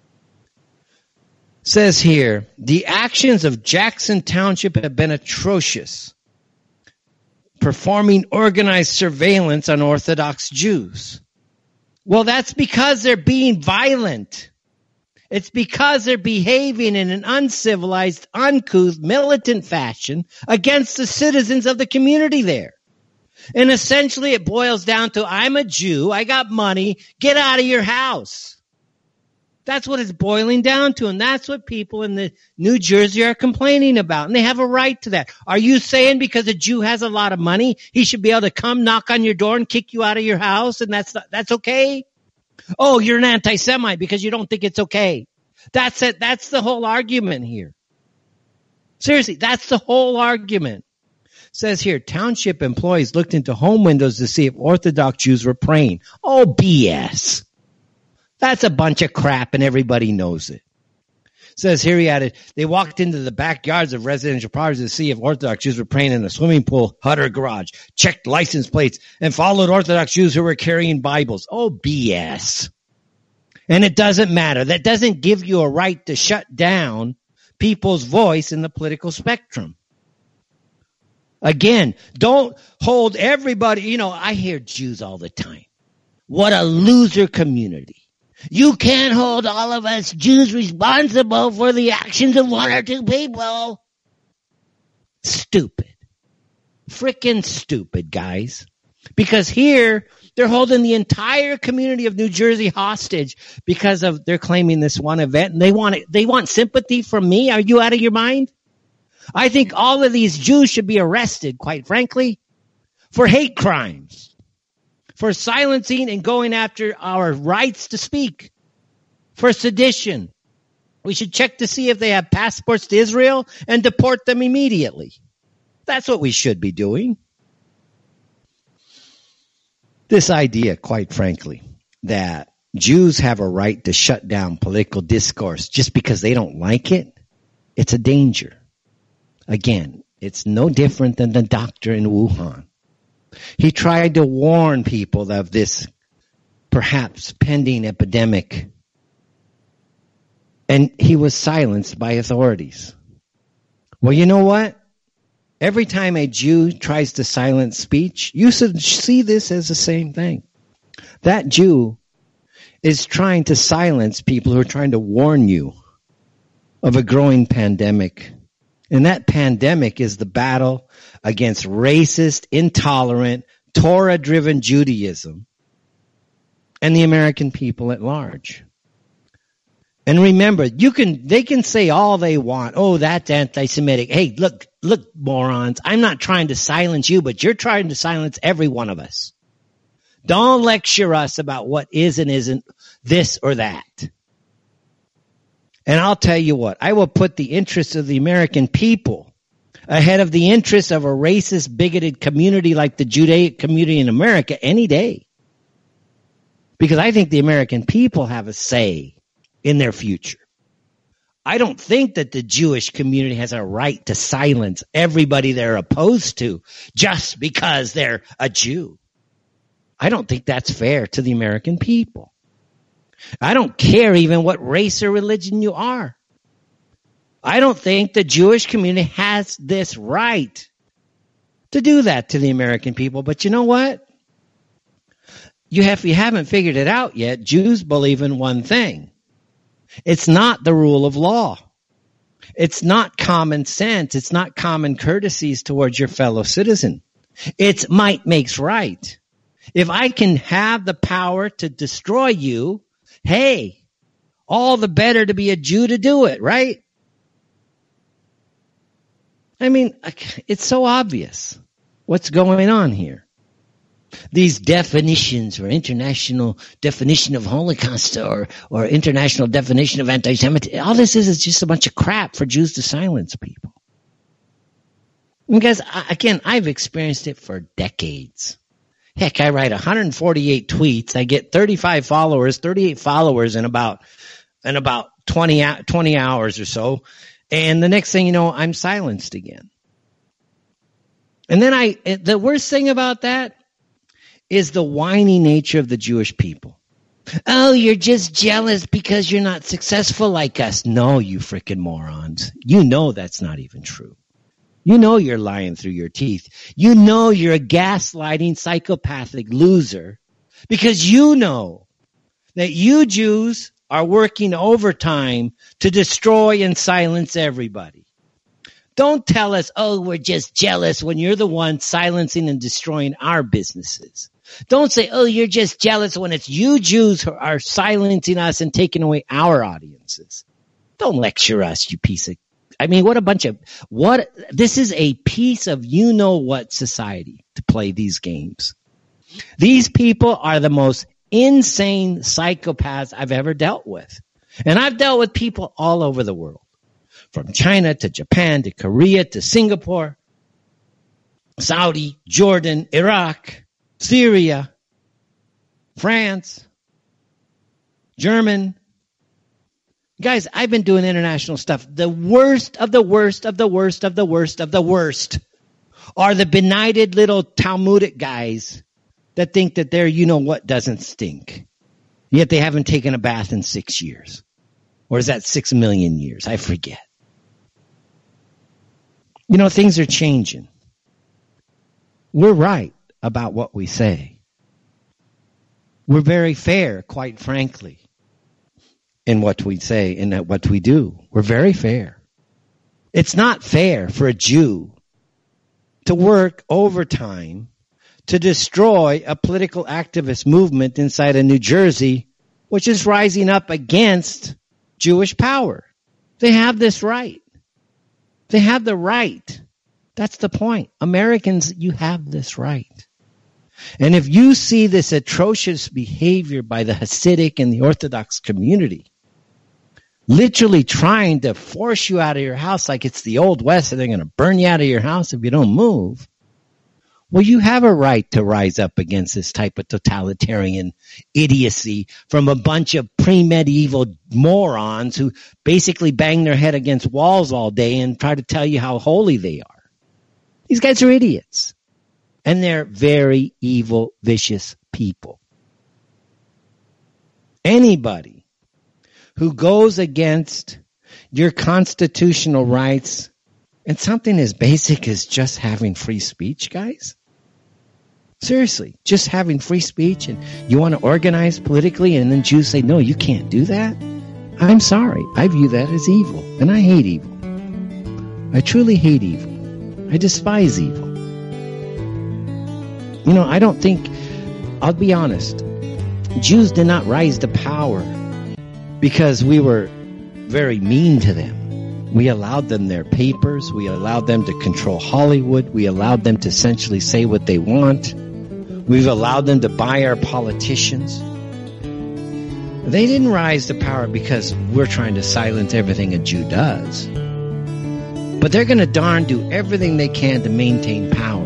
Says here, the actions of Jackson Township have been atrocious, performing organized surveillance on Orthodox Jews. Well, that's because they're being violent. It's because they're behaving in an uncivilized, uncouth, militant fashion against the citizens of the community there. And essentially it boils down to, I'm a Jew, I got money, get out of your house. That's what it's boiling down to, and that's what people in the New Jersey are complaining about, and they have a right to that. Are you saying because a Jew has a lot of money, he should be able to come knock on your door and kick you out of your house, and that's that's okay? Oh, you're an anti-Semite because you don't think it's okay. That's it. That's the whole argument here. Seriously, that's the whole argument. It says here, township employees looked into home windows to see if Orthodox Jews were praying. Oh, B S. That's a bunch of crap, and everybody knows it. Says here, he added, they walked into the backyards of residential properties to see if Orthodox Jews were praying in a swimming pool, hut, or garage, checked license plates, and followed Orthodox Jews who were carrying Bibles. Oh, B S. And it doesn't matter. That doesn't give you a right to shut down people's voice in the political spectrum. Again, don't hold everybody. You know, I hear Jews all the time. What a loser community. You can't hold all of us Jews responsible for the actions of one or two people. Stupid. Frickin' stupid, guys. Because here, they're holding the entire community of New Jersey hostage because of they're claiming this one event, and they want it, they want sympathy from me. Are you out of your mind? I think all of these Jews should be arrested, quite frankly, for hate crimes, for silencing and going after our rights to speak, for sedition. We should check to see if they have passports to Israel and deport them immediately. That's what we should be doing. This idea, quite frankly, that Jews have a right to shut down political discourse just because they don't like it, it's a danger. Again, it's no different than the doctor in Wuhan. He tried to warn people of this perhaps pending epidemic, and he was silenced by authorities. Well, you know what? Every time a Jew tries to silence speech, you should see this as the same thing. That Jew is trying to silence people who are trying to warn you of a growing pandemic. And that pandemic is the battle against racist, intolerant, Torah-driven Judaism and the American people at large. And remember, you can they can say all they want. Oh, that's anti-Semitic. Hey, look, look, morons. I'm not trying to silence you, but you're trying to silence every one of us. Don't lecture us about what is and isn't this or that. And I'll tell you what, I will put the interests of the American people ahead of the interests of a racist, bigoted community like the Judaic community in America any day. Because I think the American people have a say in their future. I don't think that the Jewish community has a right to silence everybody they're opposed to just because they're a Jew. I don't think that's fair to the American people. I don't care even what race or religion you are. I don't think the Jewish community has this right to do that to the American people. But you know what? You have, if you haven't figured it out yet, Jews believe in one thing. It's not the rule of law. It's not common sense. It's not common courtesies towards your fellow citizen. It's might makes right. If I can have the power to destroy you, hey, all the better to be a Jew to do it, right? I mean, it's so obvious what's going on here. These definitions or international definition of Holocaust or, or international definition of anti-Semitism, all this is is just a bunch of crap for Jews to silence people. Because, again, I've experienced it for decades. Heck, I write one hundred forty-eight tweets. I get thirty-five followers, thirty-eight followers in about in about twenty, twenty hours or so. And the next thing you know, I'm silenced again. And then I, the worst thing about that is the whiny nature of the Jewish people. Oh, you're just jealous because you're not successful like us. No, you frickin' morons. You know that's not even true. You know you're lying through your teeth. You know you're a gaslighting, psychopathic loser because you know that you Jews are working overtime to destroy and silence everybody. Don't tell us, oh, we're just jealous when you're the one silencing and destroying our businesses. Don't say, oh, you're just jealous when it's you Jews who are silencing us and taking away our audiences. Don't lecture us, you piece of, I mean, what a bunch of, what, this is a piece of you-know-what society to play these games. These people are the most insane psychopaths I've ever dealt with. And I've dealt with people all over the world, from China to Japan to Korea to Singapore, Saudi, Jordan, Iraq, Syria, France, German. Guys, I've been doing international stuff. The worst of the worst of the worst of the worst of the worst are the benighted little Talmudic guys that think that their you-know-what doesn't stink. Yet they haven't taken a bath in six years. Or is that six million years? I forget. You know, things are changing. We're right about what we say. We're very fair, quite frankly. in what we say and what we do. We're very fair. It's not fair for a Jew to work overtime to destroy a political activist movement inside of New Jersey, which is rising up against Jewish power. They have this right. They have the right. That's the point. Americans, you have this right. And if you see this atrocious behavior by the Hasidic and the Orthodox community, literally trying to force you out of your house like it's the Old West and they're going to burn you out of your house if you don't move, well, you have a right to rise up against this type of totalitarian idiocy from a bunch of pre-medieval morons who basically bang their head against walls all day and try to tell you how holy they are. These guys are idiots. And they're very evil, vicious people. Anybody who goes against your constitutional rights and something as basic as just having free speech, guys, seriously, just having free speech, and you want to organize politically, and then Jews say, no, you can't do that. I'm sorry. I view that as evil, and I hate evil. I truly hate evil. I despise evil. You know, I don't think, I'll be honest, Jews did not rise to power because we were very mean to them. We allowed them their papers. We allowed them to control Hollywood. We allowed them to essentially say what they want. We've allowed them to buy our politicians. They didn't rise to power because we're trying to silence everything a Jew does. But they're going to darn do everything they can to maintain power.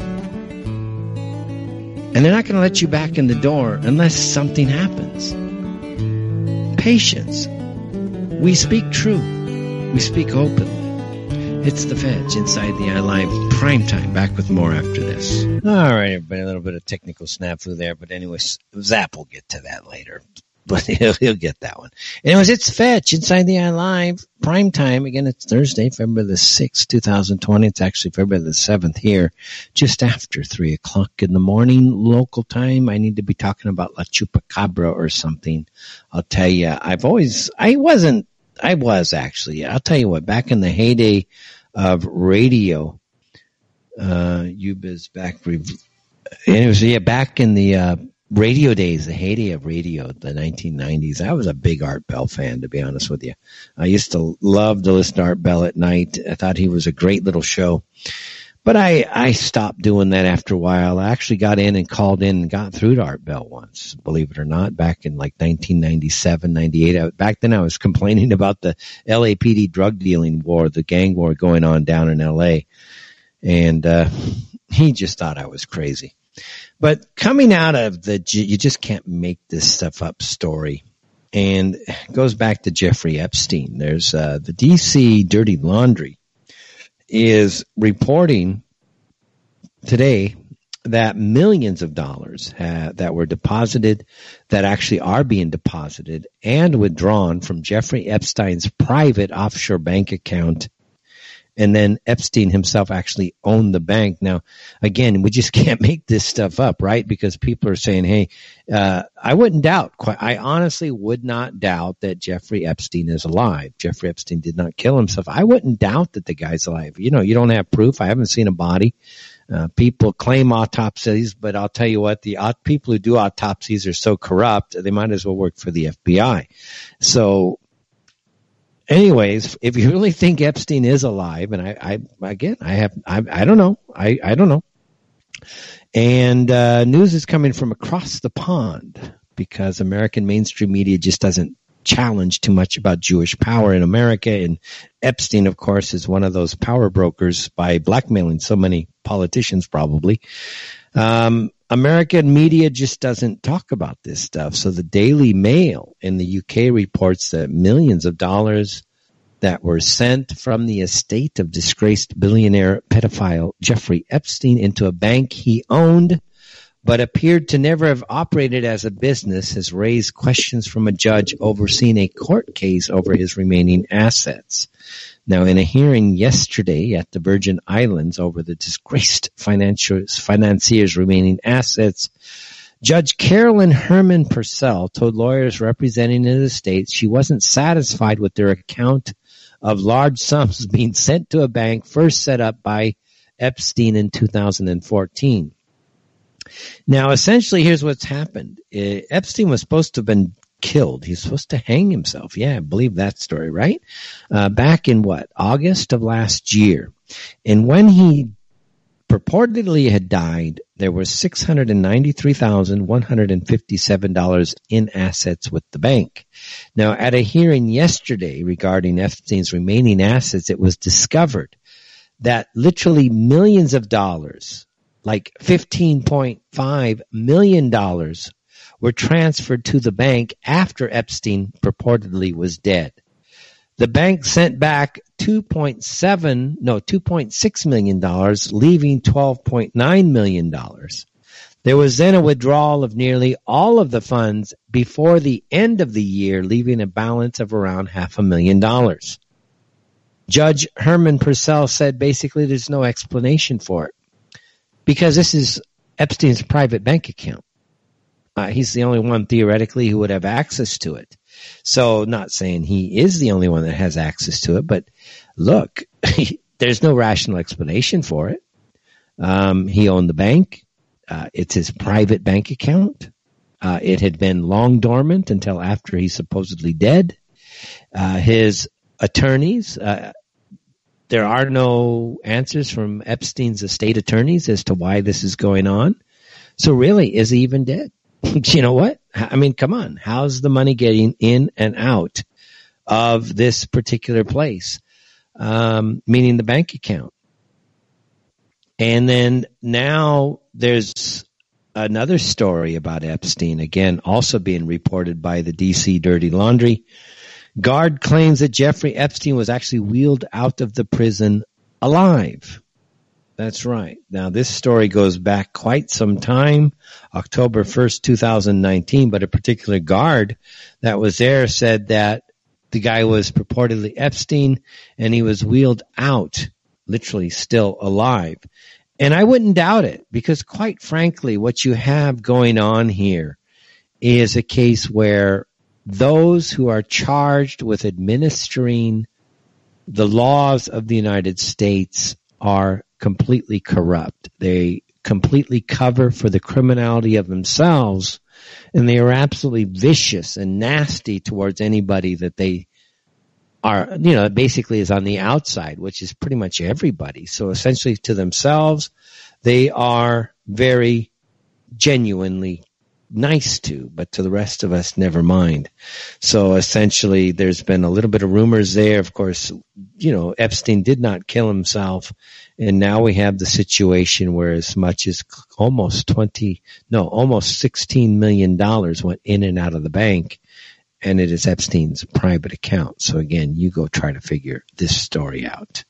And they're not going to let you back in the door unless something happens. Patience. We speak truth. We speak openly. It's the Fetch inside the iLive Prime Time. Back with more after this. All right, everybody. A little bit of technical snafu there, but anyways, Zap will get to that later. But he'll, he'll get that one. Anyways, it's Fetch inside the iLive Prime Time. Again, it's Thursday, February the sixth, twenty twenty. It's actually February the seventh here, just after three o'clock in the morning local time. I need to be talking about La Chupacabra or something. I'll tell you, I've always, I wasn't, I was actually, I'll tell you what, back in the heyday of radio, uh, Yuba's back, and it was, yeah, back in the, uh, radio days, the heyday of radio, the nineteen nineties. I was a big Art Bell fan, to be honest with you. I used to love to listen to Art Bell at night. I thought he was a great little show. But I, I stopped doing that after a while. I actually got in and called in and got through to Art Bell once, believe it or not, back in like nineteen ninety-seven, ninety-eight. I, back then I was complaining about the L A P D drug dealing war, the gang war going on down in L A. And uh, he just thought I was crazy. But coming out of the, you just can't make this stuff up story. And it goes back to Jeffrey Epstein. There's uh, the D C Dirty Laundry is reporting today that millions of dollars ha- that were deposited, that actually are being deposited and withdrawn from Jeffrey Epstein's private offshore bank account. And then Epstein himself actually owned the bank. Now, again, we just can't make this stuff up, right? Because people are saying, hey, uh, I wouldn't doubt, quite, I honestly would not doubt that Jeffrey Epstein is alive. Jeffrey Epstein did not kill himself. I wouldn't doubt that the guy's alive. You know, you don't have proof. I haven't seen a body. Uh, people claim autopsies, but I'll tell you what, the uh, people who do autopsies are so corrupt, they might as well work for the F B I. So, anyways, if you really think Epstein is alive, and I, I again, I have, I, I don't know, I, I don't know. And uh, news is coming from across the pond because American mainstream media just doesn't challenge too much about Jewish power in America. And Epstein, of course, is one of those power brokers by blackmailing so many politicians, probably. Um, American media just doesn't talk about this stuff. So the Daily Mail in the U K reports that millions of dollars that were sent from the estate of disgraced billionaire pedophile Jeffrey Epstein into a bank he owned but appeared to never have operated as a business has raised questions from a judge overseeing a court case over his remaining assets. Now, in a hearing yesterday at the Virgin Islands over the disgraced financiers, financier's remaining assets, Judge Carolyn Herman Purcell told lawyers representing the estate she wasn't satisfied with their account of large sums being sent to a bank first set up by Epstein in two thousand fourteen. Now, essentially, here's what's happened. Uh, Epstein was supposed to have been killed. He's supposed to hang himself. Yeah, I believe that story, right? Uh, back in what? August of last year. And when he purportedly had died, there was six hundred ninety-three thousand one hundred fifty-seven dollars in assets with the bank. Now, at a hearing yesterday regarding Epstein's remaining assets, it was discovered that literally millions of dollars, like fifteen point five million dollars, were transferred to the bank after Epstein purportedly was dead. The bank sent back two point seven, no, two point six million dollars, leaving twelve point nine million dollars. There was then a withdrawal of nearly all of the funds before the end of the year, leaving a balance of around half a million dollars. Judge Herman Purcell said basically there's no explanation for it because this is Epstein's private bank account. Uh, he's the only one theoretically who would have access to it. So not saying he is the only one that has access to it, but look, there's no rational explanation for it. Um, he owned the bank. Uh, it's his private bank account. Uh, it had been long dormant until after he's supposedly dead. Uh, his attorneys, uh, there are no answers from Epstein's estate attorneys as to why this is going on. So really, is he even dead? You know what? I mean, come on. How's the money getting in and out of this particular place? Um, meaning the bank account. And then now there's another story about Epstein, again, also being reported by the D C Dirty Laundry. Guard claims that Jeffrey Epstein was actually wheeled out of the prison alive. That's right. Now, this story goes back quite some time, October first, two thousand nineteen, but a particular guard that was there said that the guy was purportedly Epstein and he was wheeled out, literally still alive. And I wouldn't doubt it because, quite frankly, what you have going on here is a case where those who are charged with administering the laws of the United States are completely corrupt. They completely cover for the criminality of themselves, and they are absolutely vicious and nasty towards anybody that they are, you know, basically is on the outside, which is pretty much everybody. So essentially to themselves, they are very genuinely nice to, but to the rest of us, never mind. So essentially there's been a little bit of rumors there. Of course, you know, Epstein did not kill himself. And now we have the situation where as much as almost twenty, no, almost sixteen million dollars went in and out of the bank. And it is Epstein's private account. So again, you go try to figure this story out.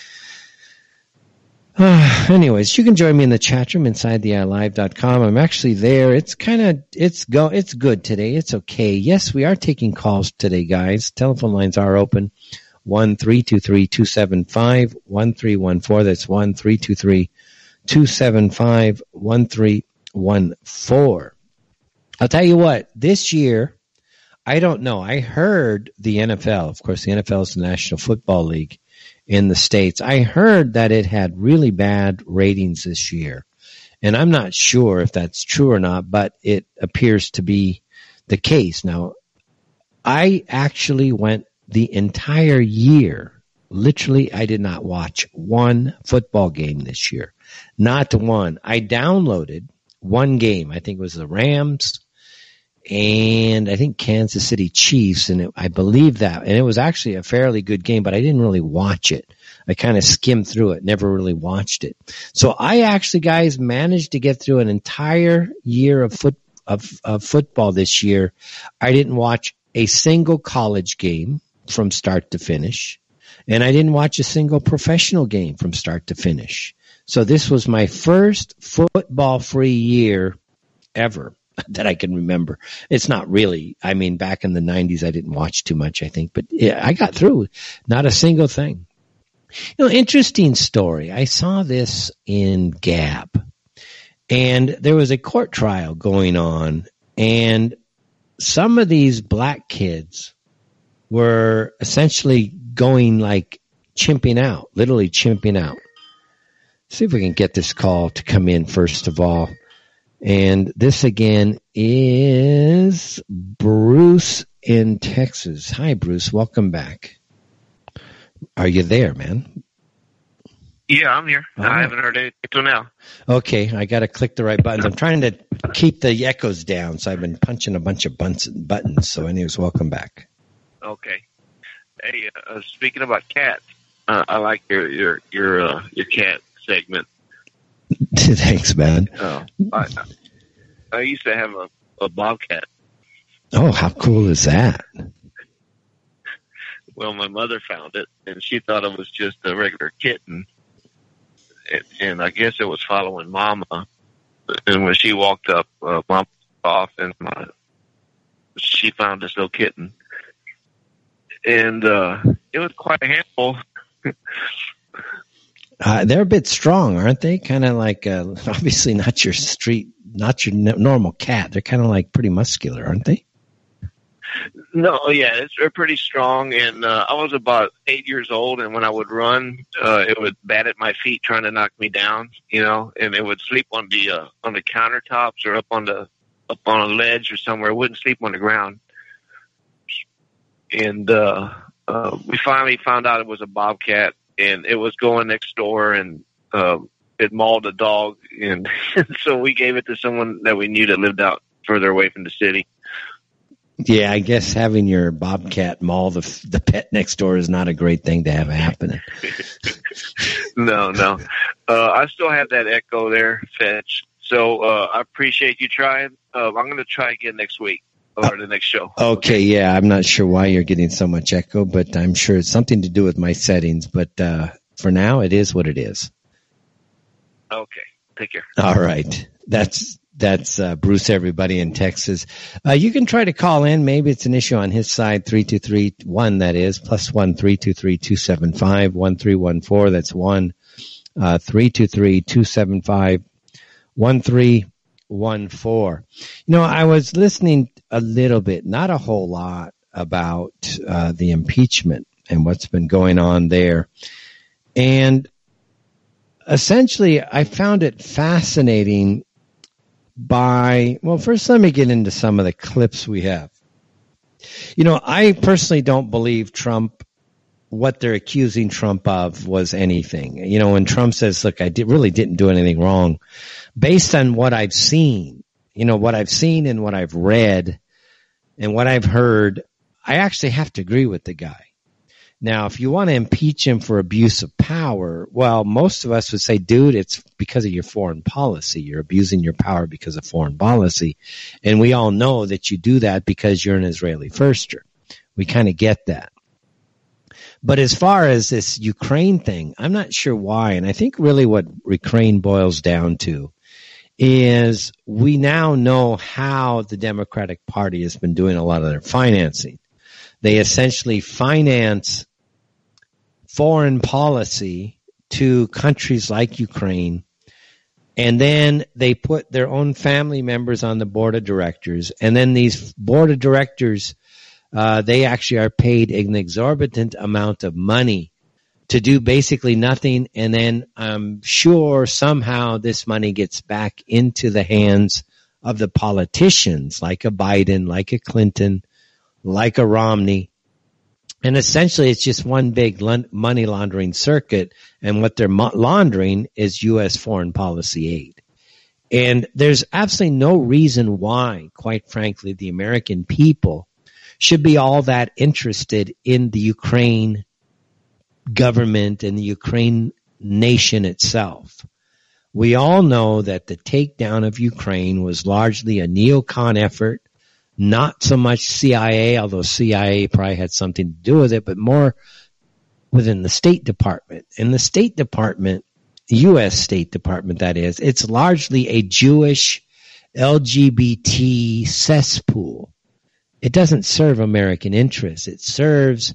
Uh, anyways, you can join me in the chat room inside the i live dot com. I'm actually there. It's kind of, it's go, it's good today. It's okay. Yes, we are taking calls today, guys. Telephone lines are open. one three two three two seven five one three one four. That's one three two three two seven five one three one four. I'll tell you what, this year, I don't know. I heard the N F L, of course, the N F L is the National Football League in the States. I heard that it had really bad ratings this year. And I'm not sure if that's true or not, but it appears to be the case. Now, I actually went the entire year. Literally, I did not watch one football game this year. Not one. I downloaded one game. I think it was the Rams and I think Kansas City Chiefs, and it, I believe that. And it was actually a fairly good game, but I didn't really watch it. I kind of skimmed through it, never really watched it. So I actually, guys, managed to get through an entire year of foot of, of football this year. I didn't watch a single college game from start to finish, and I didn't watch a single professional game from start to finish. So this was my first football-free year ever that I can remember. It's not really. I mean, back in the nineties, I didn't watch too much, I think. But yeah, I got through. Not a single thing. You know, interesting story. I saw this in Gab. And there was a court trial going on, and some of these black kids were essentially going like chimping out, literally chimping out. See if we can get this call to come in first of all. And this again is Bruce in Texas. Hi, Bruce. Welcome back. Are you there, man? Yeah, I'm here. All I right. haven't heard anything till now. Okay, I got to click the right buttons. I'm trying to keep the echoes down, so I've been punching a bunch of buttons. So anyways, welcome back. Okay. Hey, uh, speaking about cats, uh, I like your your your uh, your cat segment. Thanks, man. Uh, I, I used to have a, a bobcat. Oh, how cool is that? Well, my mother found it, and she thought it was just a regular kitten. And, and I guess it was following Mama. And when she walked up, uh, Mom off, and uh, she found this little kitten. And uh, it was quite a handful. uh, they're a bit strong, aren't they? Kind of like, uh, obviously not your street, not your n- normal cat. They're kind of like pretty muscular, aren't they? No, yeah, it's, they're pretty strong. And uh, I was about eight years old, and when I would run, uh, it would bat at my feet trying to knock me down, you know, and it would sleep on the uh, on the countertops or up on the up on a ledge or somewhere. It wouldn't sleep on the ground. And uh, uh, we finally found out it was a bobcat, and it was going next door, and uh, it mauled a dog, and so we gave it to someone that we knew that lived out further away from the city. Yeah, I guess having your bobcat maul the the pet next door is not a great thing to have happening. no, no. Uh, I still have that echo there, Fetch. So uh, I appreciate you trying. Uh, I'm going to try again next week or the next show. Okay, yeah, I'm not sure why you're getting so much echo, but I'm sure it's something to do with my settings. But uh, for now, it is what it is. Okay, take care. All right. That's that's uh, Bruce, everybody in Texas. Uh, you can try to call in. Maybe it's an issue on his side, three two three one, that is, plus one, three two three, two seven five, one three one four. That's one, uh, three two three, two seven five, one three one four. You know, I was listening a little bit, not a whole lot, about uh, the impeachment and what's been going on there. And essentially, I found it fascinating by, well, first let me get into some of the clips we have. You know, I personally don't believe Trump, what they're accusing Trump of was anything. You know, when Trump says, look, I did, really didn't do anything wrong, based on what I've seen, you know, what I've seen and what I've read and what I've heard, I actually have to agree with the guy. Now, if you want to impeach him for abuse of power, well, most of us would say, dude, it's because of your foreign policy. You're abusing your power because of foreign policy. And we all know that you do that because you're an Israeli firster. We kind of get that. But as far as this Ukraine thing, I'm not sure why. And I think really what Ukraine boils down to is we now know how the Democratic Party has been doing a lot of their financing. They essentially finance foreign policy to countries like Ukraine, and then they put their own family members on the board of directors, and then these board of directors, uh, they actually are paid an exorbitant amount of money to do basically nothing, and then I'm sure somehow this money gets back into the hands of the politicians like a Biden, like a Clinton, like a Romney. And essentially it's just one big money laundering circuit. And what they're laundering is U S foreign policy aid. And there's absolutely no reason why, quite frankly, the American people should be all that interested in the Ukraine government and the Ukraine nation itself. We all know that the takedown of Ukraine was largely a neocon effort. Not so much C I A, although C I A probably had something to do with it, but more within the State Department. And the State Department, U S State Department that is, it's largely a Jewish L G B T cesspool. It doesn't serve American interests. It serves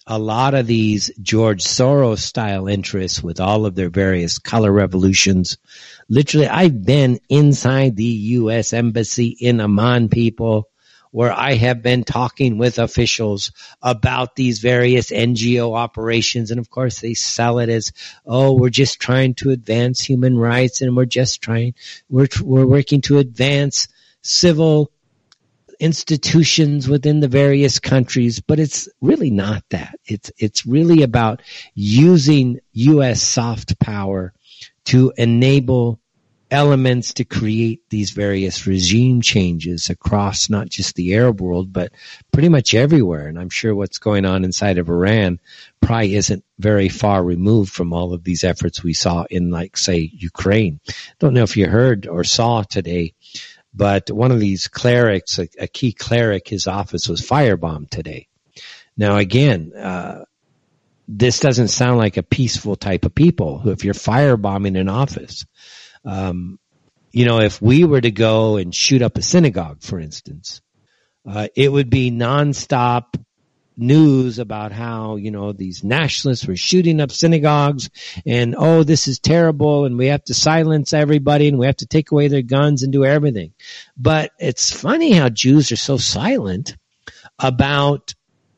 a lot of these George Soros style interests with all of their various color revolutions. Literally, I've been inside the U S Embassy in Amman, people, where I have been talking with officials about these various N G O operations. And of course, they sell it as, oh, we're just trying to advance human rights, and we're just trying, we're, we're working to advance civil institutions within the various countries. But it's really not that. It's, it's really about using U S soft power to enable elements to create these various regime changes across not just the Arab world, but pretty much everywhere. And I'm sure what's going on inside of Iran probably isn't very far removed from all of these efforts we saw in, like, say, Ukraine. Don't know if you heard or saw today, but one of these clerics, a, a key cleric, his office was firebombed today. Now, again, uh, this doesn't sound like a peaceful type of people who, if you're firebombing an office, Um, you know, if we were to go and shoot up a synagogue, for instance, uh, it would be nonstop news about how, you know, these nationalists were shooting up synagogues and, oh, this is terrible and we have to silence everybody and we have to take away their guns and do everything. But it's funny how Jews are so silent about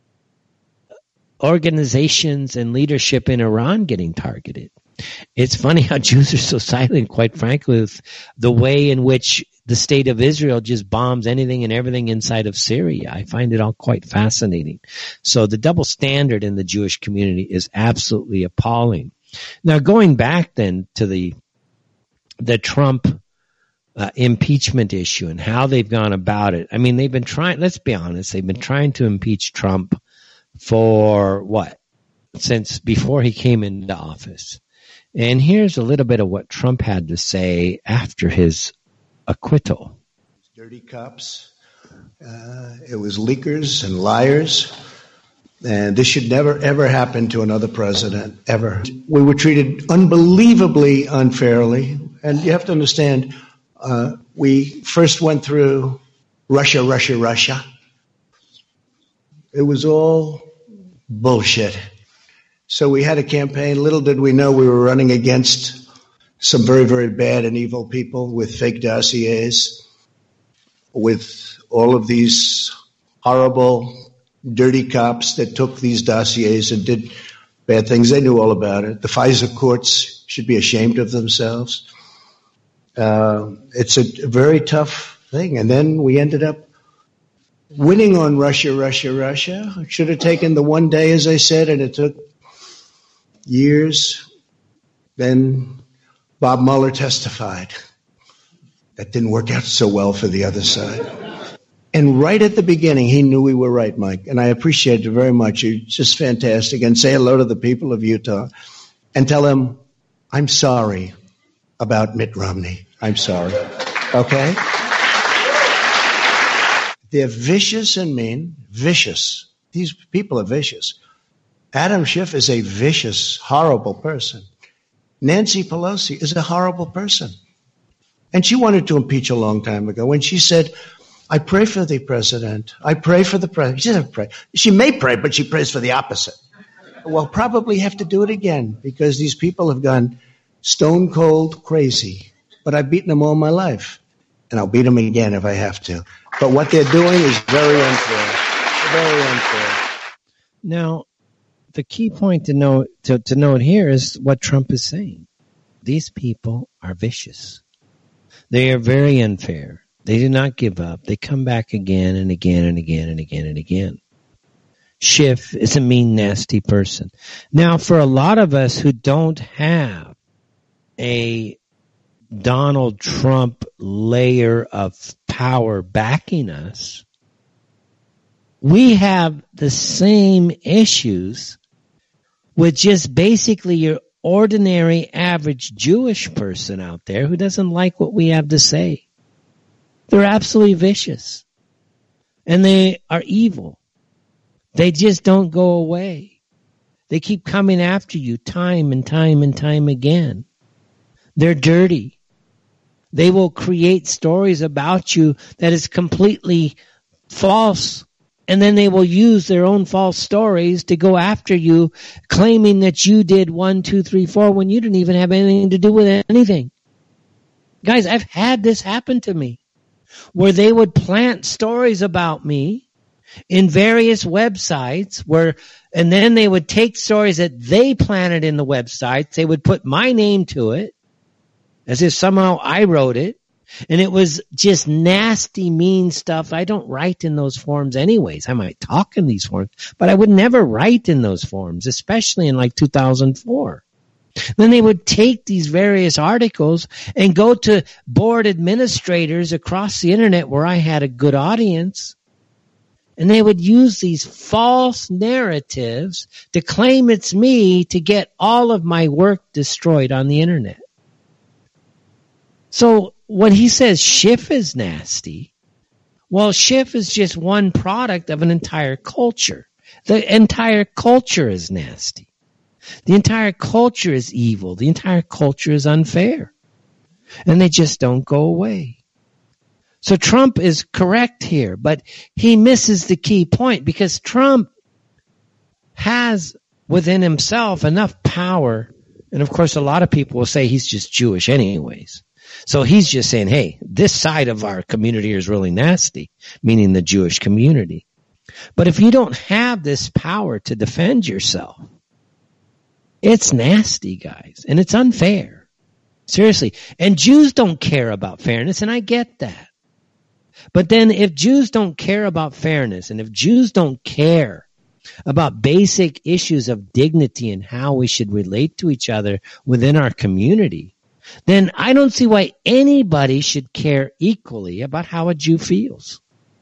organizations and leadership in Iran getting targeted. It's funny how Jews are so silent, quite frankly, with the way in which the state of Israel just bombs anything and everything inside of Syria. I find it all quite fascinating. So the double standard in the Jewish community is absolutely appalling. Now, going back then to the the Trump uh, impeachment issue and how they've gone about it. I mean, they've been trying, let's be honest, they've been trying to impeach Trump for what? Since before he came into office. And here's a little bit of what Trump had to say after his acquittal. Dirty cops. Uh, it was leakers and liars. And this should never, ever happen to another president, ever. We were treated unbelievably unfairly. And you have to understand, uh, we first went through Russia, Russia, Russia. It was all bullshit. So we had a campaign. Little did we know we were running against some very, very bad and evil people with fake dossiers, with all of these horrible, dirty cops that took these dossiers and did bad things. They knew all about it. The FISA courts should be ashamed of themselves. Uh, it's a very tough thing. And then we ended up winning on Russia, Russia, Russia. It should have taken the one day, as I said, and it took years. Then Bob Mueller testified. That didn't work out so well for the other side. And right at the beginning, he knew we were right, Mike. And I appreciate it very much. You're just fantastic. And say hello to the people of Utah and tell them, I'm sorry about Mitt Romney. I'm sorry. Okay? They're vicious and mean. Vicious. These people are vicious. Adam Schiff is a vicious, horrible person. Nancy Pelosi is a horrible person. And she wanted to impeach a long time ago when she said, I pray for the president. I pray for the president. She doesn't pray. She may pray, but she prays for the opposite. We'll probably have to do it again because these people have gone stone cold crazy. But I've beaten them all my life. And I'll beat them again if I have to. But what they're doing is very unfair. Very unfair. Now, the key point to note, to, to note here is what Trump is saying. These people are vicious. They are very unfair. They do not give up. They come back again and again and again and again and again. Schiff is a mean, nasty person. Now, for a lot of us who don't have a Donald Trump layer of power backing us, we have the same issues with just basically your ordinary average Jewish person out there who doesn't like what we have to say. They're absolutely vicious. And they are evil. They just don't go away. They keep coming after you time and time and time again. They're dirty. They will create stories about you that is completely false and then they will use their own false stories to go after you, claiming that you did one, two, three, four, when you didn't even have anything to do with anything. Guys, I've had this happen to me, where they would plant stories about me in various websites, where, and then they would take stories that they planted in the websites, they would put my name to it, as if somehow I wrote it. And it was just nasty, mean stuff. I don't write in those forums anyways. I might talk in these forums, but I would never write in those forums, especially in like two thousand four. Then they would take these various articles and go to board administrators across the internet where I had a good audience, and they would use these false narratives to claim it's me to get all of my work destroyed on the internet. So when he says Schiff is nasty, well, Schiff is just one product of an entire culture. The entire culture is nasty. The entire culture is evil. The entire culture is unfair. And they just don't go away. So Trump is correct here, but he misses the key point, because Trump has within himself enough power. And of course, a lot of people will say he's just Jewish anyways. So he's just saying, hey, this side of our community is really nasty, meaning the Jewish community. But if you don't have this power to defend yourself, it's nasty, guys, and it's unfair. Seriously. And Jews don't care about fairness, and I get that. But then if Jews don't care about fairness, and if Jews don't care about basic issues of dignity and how we should relate to each other within our community, then I don't see why anybody should care equally about how a Jew feels.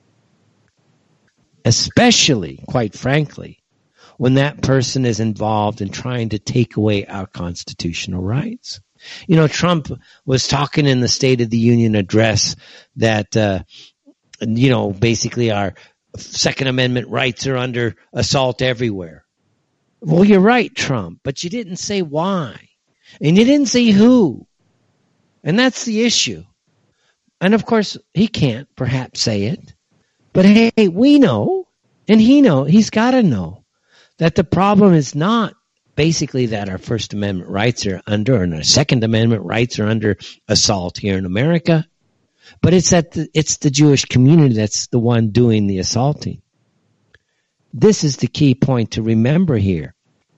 Especially, quite frankly, when that person is involved in trying to take away our constitutional rights. You know, Trump was talking in the State of the Union address that, uh, you know, basically our Second Amendment rights are under assault everywhere. Well, you're right, Trump, but you didn't say why. And you didn't say who. And that's the issue. And of course, he can't perhaps say it. But hey, we know, and he know, he's got to know, that the problem is not basically that our First Amendment rights are under, and our Second Amendment rights are under assault here in America. But it's that the, it's the Jewish community that's the one doing the assaulting. This is the key point to remember here.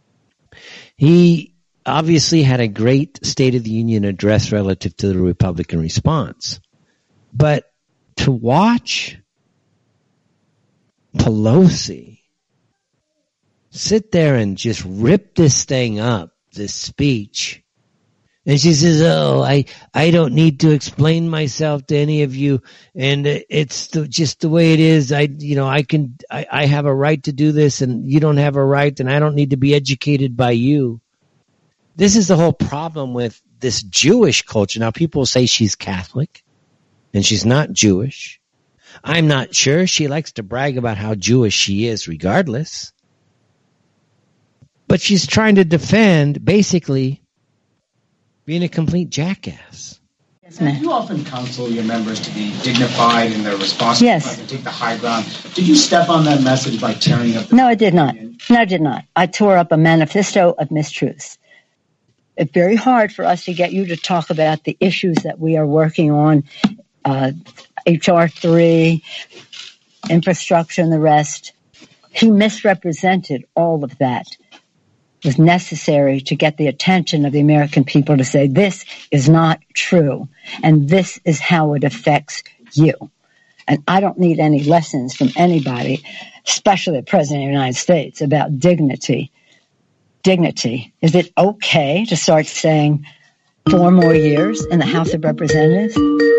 He obviously had a great State of the Union address relative to the Republican response. But to watch Pelosi sit there and just rip this thing up, this speech, and she says, oh, I, I don't need to explain myself to any of you, and it's the, just the way it is. I, you know, I can, I, I have a right to do this, and you don't have a right, and I don't need to be educated by you. This is the whole problem with this Jewish culture. Now, people say she's Catholic, and she's not Jewish. I'm not sure. She likes to brag about how Jewish she is regardless. But she's trying to defend, basically, being a complete jackass. Yes, ma'am. You often counsel your members to be dignified in their response yes. to take the high ground. Did you step on that message by tearing up the No, I did not. No, I did not. I tore up a manifesto of mistruths. It's very hard for us to get you to talk about the issues that we are working on, uh, H R three, infrastructure, and the rest. He misrepresented all of that. It was necessary to get the attention of the American people to say, this is not true, and this is how it affects you. And I don't need any lessons from anybody, especially the President of the United States, about dignity. Dignity. Is it okay to start saying four more years in the House of Representatives?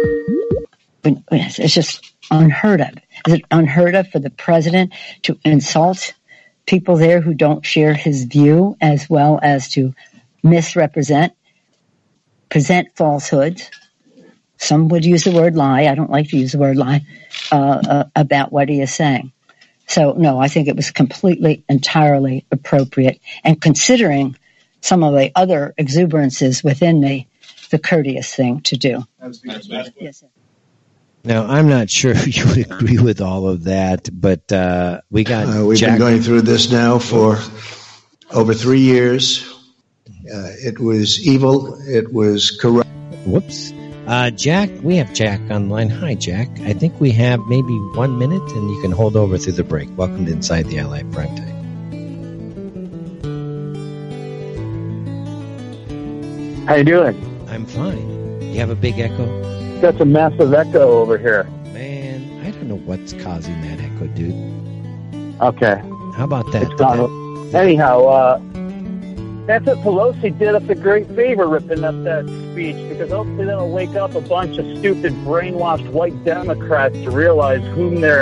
It's just unheard of. Is it unheard of for the president to insult people there who don't share his view, as well as to misrepresent, present falsehoods? Some would use the word lie. I don't like to use the word lie uh, uh, about what he is saying. So, no, I think it was completely, entirely appropriate. And considering some of the other exuberances within me, the courteous thing to do. Yes, sir. Now, I'm not sure if you would agree with all of that, but uh, we got uh, we've Jack- been going through this now for over three years. Uh, it was evil. It was corrupt. Whoops. Uh, Jack, we have Jack online. Hi, Jack. I think we have maybe one minute, and you can hold over through the break. Welcome to Inside the Ally Primetime. How you doing? I'm fine. You have a big echo? Got some massive echo over here. Man, I don't know what's causing that echo, dude. Okay. How about that? It's gone. Anyhow, uh, Nancy Pelosi did us a great favor ripping up that speech, because hopefully that'll wake up a bunch of stupid, brainwashed white Democrats to realize whom they're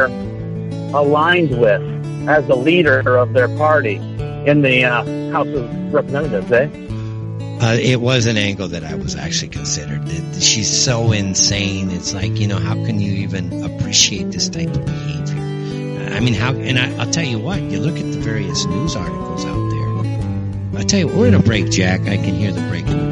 aligned with as the leader of their party in the uh, House of Representatives, eh? Uh, it was an angle that I was actually considered. That she's so insane. It's like, you know, how can you even appreciate this type of behavior? I mean, how? And I, I'll tell you what. You look at the various news articles out there. I'll tell you what. We're in a break, Jack. I can hear the break in the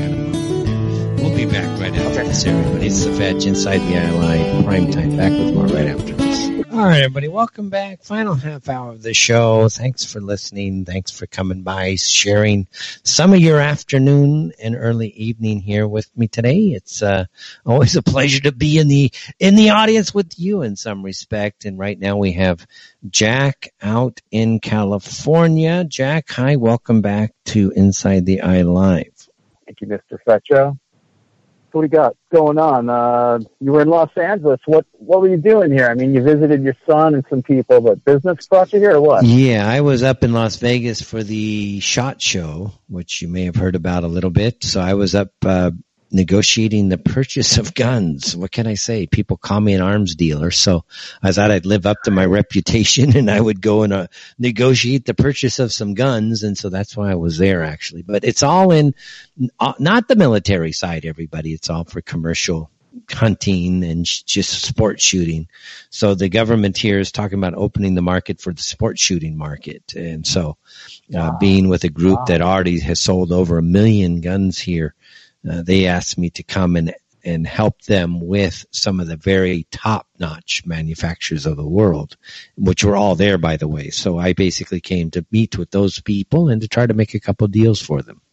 back. We'll be back right after this, everybody. It's the Fetch Inside the Ally Primetime. Back with more right after this. All right, everybody. Welcome back. Final half hour of the show. Thanks for listening. Thanks for coming by, sharing some of your afternoon and early evening here with me today. It's uh, always a pleasure to be in the in the audience with you in some respect. And right now we have Jack out in California. Jack, hi. Welcome back to Inside the Eye Live. Thank you, Mister Fetcho. What do we got going on? Uh, you were in Los Angeles. What what were you doing here? I mean, you visited your son and some people, but business brought you here or what? Yeah, I was up in Las Vegas for the SHOT Show, which you may have heard about a little bit. So I was up uh, negotiating the purchase of guns. What can I say? People call me an arms dealer, so I thought I'd live up to my reputation, and I would go and uh, negotiate the purchase of some guns, and so that's why I was there, actually. But it's all in, uh, not the military side, everybody. It's all for commercial hunting and sh- just sport shooting. So the government here is talking about opening the market for the sport shooting market, and so uh, wow. being with a group wow. that already has sold over a million guns here, Uh, they asked me to come and, and help them with some of the very top-notch manufacturers of the world, which were all there, by the way. So I basically came to meet with those people and to try to make a couple deals for them.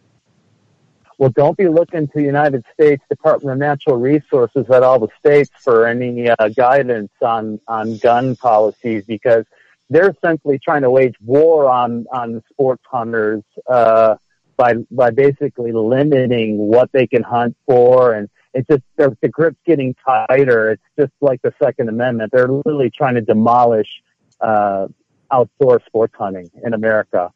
Well, don't be looking to the United States Department of Natural Resources at all the states for any uh, guidance on, on gun policies, because they're essentially trying to wage war on, on sports hunters, uh, by by basically limiting what they can hunt for, and it's just the grip's getting tighter. It's just like the Second Amendment. They're literally trying to demolish uh, outdoor sports hunting in America.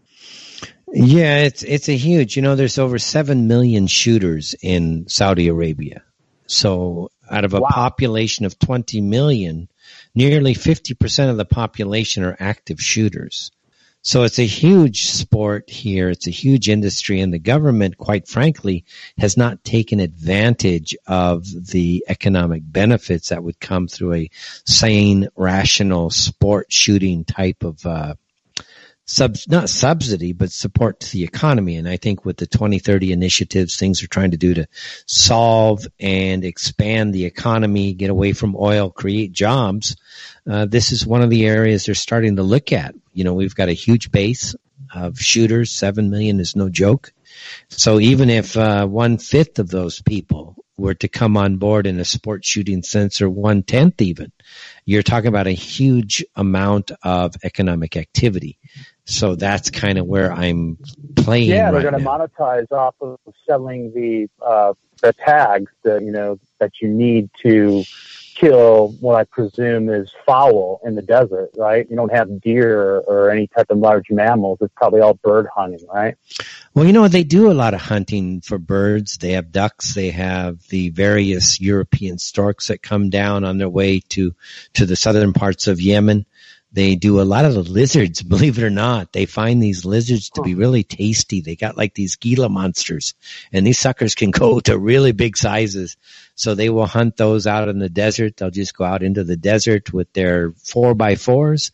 Yeah, it's it's a huge. You know, there's over seven million shooters in Saudi Arabia. So out of a wow. population of twenty million, nearly fifty percent of the population are active shooters. So it's a huge sport here. It's a huge industry, and the government, quite frankly, has not taken advantage of the economic benefits that would come through a sane, rational sport shooting type of uh sub not subsidy, but support to the economy. And I think with the twenty thirty initiatives, things are trying to do to solve and expand the economy, get away from oil, create jobs. Uh, this is one of the areas they're starting to look at. You know, we've got a huge base of shooters. Seven million is no joke. So even if uh, one fifth of those people were to come on board in a sport shooting sense, or one tenth even, you're talking about a huge amount of economic activity. So that's kind of where I'm playing. Yeah, they're right going to now. monetize off of selling the uh, the tags that you know that you need to kill what I presume is fowl in the desert, right? You don't have deer or any type of large mammals. It's probably all bird hunting, right? Well, you know, they do a lot of hunting for birds. They have ducks. They have the various European storks that come down on their way to, to the southern parts of Yemen. They do a lot of the lizards, believe it or not. They find these lizards to be really tasty. They got like these Gila monsters, and these suckers can go to really big sizes. So they will hunt those out in the desert. They'll just go out into the desert with their four by fours,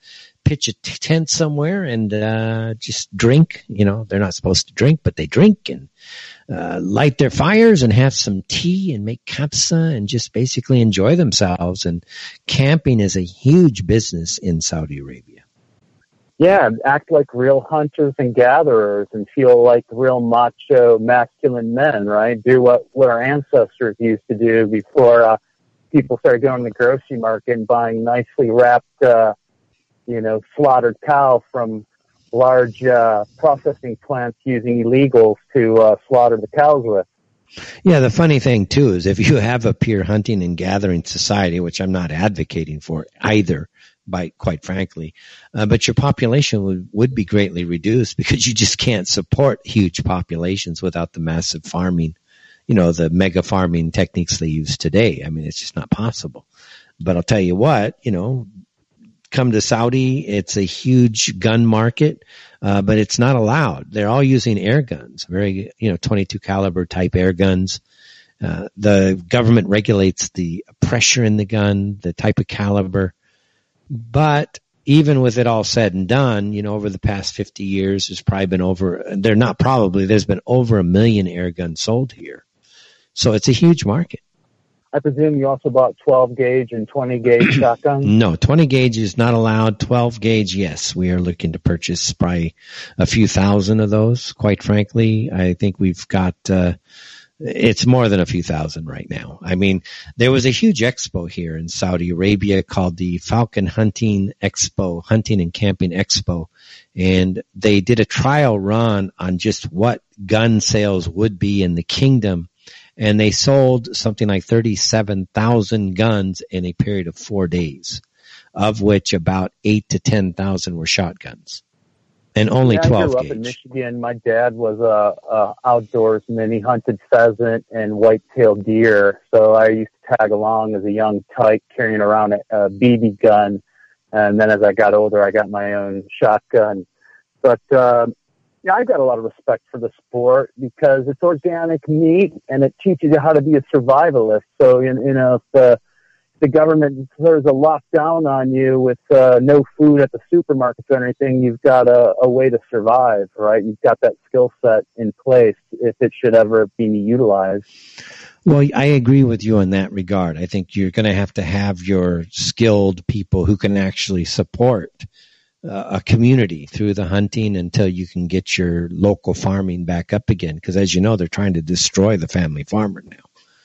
pitch a t- tent somewhere and uh, just drink. You know, they're not supposed to drink, but they drink and uh, light their fires and have some tea and make kapsa and just basically enjoy themselves. And camping is a huge business in Saudi Arabia. Yeah, act like real hunters and gatherers and feel like real macho, masculine men, right? Do what, what our ancestors used to do before uh, people started going to the grocery market and buying nicely wrapped, uh, you know, slaughtered cow from large uh, processing plants using illegals to uh, slaughter the cows with. Yeah, the funny thing, too, is if you have a pure hunting and gathering society, which I'm not advocating for either, by quite frankly, uh, but your population would, would be greatly reduced because you just can't support huge populations without the massive farming, you know, the mega farming techniques they use today. I mean, it's just not possible. But I'll tell you what, you know, come to Saudi, it's a huge gun market, uh, but it's not allowed. They're all using air guns, very, you know, twenty-two caliber type air guns. Uh, the government regulates the pressure in the gun, the type of caliber. But even with it all said and done, you know, over the past fifty years, there's probably been over, they're not probably, there's been over a million air guns sold here. So it's a huge market. I presume you also bought twelve gauge and twenty gauge shotguns? No, twenty gauge is not allowed. twelve gauge, yes. We are looking to purchase probably a few thousand of those, quite frankly. I think we've got, uh, it's more than a few thousand right now. I mean, there was a huge expo here in Saudi Arabia called the Falcon Hunting Expo, Hunting and Camping Expo. And they did a trial run on just what gun sales would be in the kingdom. And they sold something like thirty-seven thousand guns in a period of four days, of which about eight to ten thousand were shotguns. And only yeah, twelve I grew gauge. Up in Michigan. My dad was a, a outdoorsman. He hunted pheasant and white-tailed deer. So I used to tag along as a young tyke, carrying around a, a B B gun. And then as I got older, I got my own shotgun. But uh, yeah, I've got a lot of respect for the sport because it's organic meat and it teaches you how to be a survivalist. So you, you know, if the the government throws a lockdown on you with uh, no food at the supermarkets or anything, you've got a, a way to survive, right? You've got that skill set in place if it should ever be utilized. Well, I agree with you in that regard. I think you're going to have to have your skilled people who can actually support uh, a community through the hunting until you can get your local farming back up again. Because as you know, they're trying to destroy the family farmer now.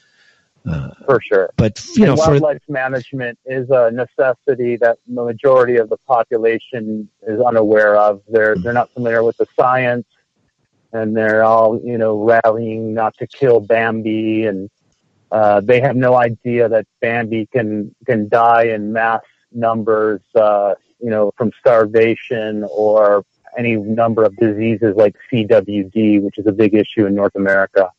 Uh, for sure. But, you know, and wildlife for, management is a necessity that the majority of the population is unaware of. They're, they're not familiar with the science, and they're all, you know, rallying not to kill Bambi, and uh, they have no idea that Bambi can, can die in mass numbers, uh, you know, from starvation or any number of diseases like C W D, which is a big issue in North America.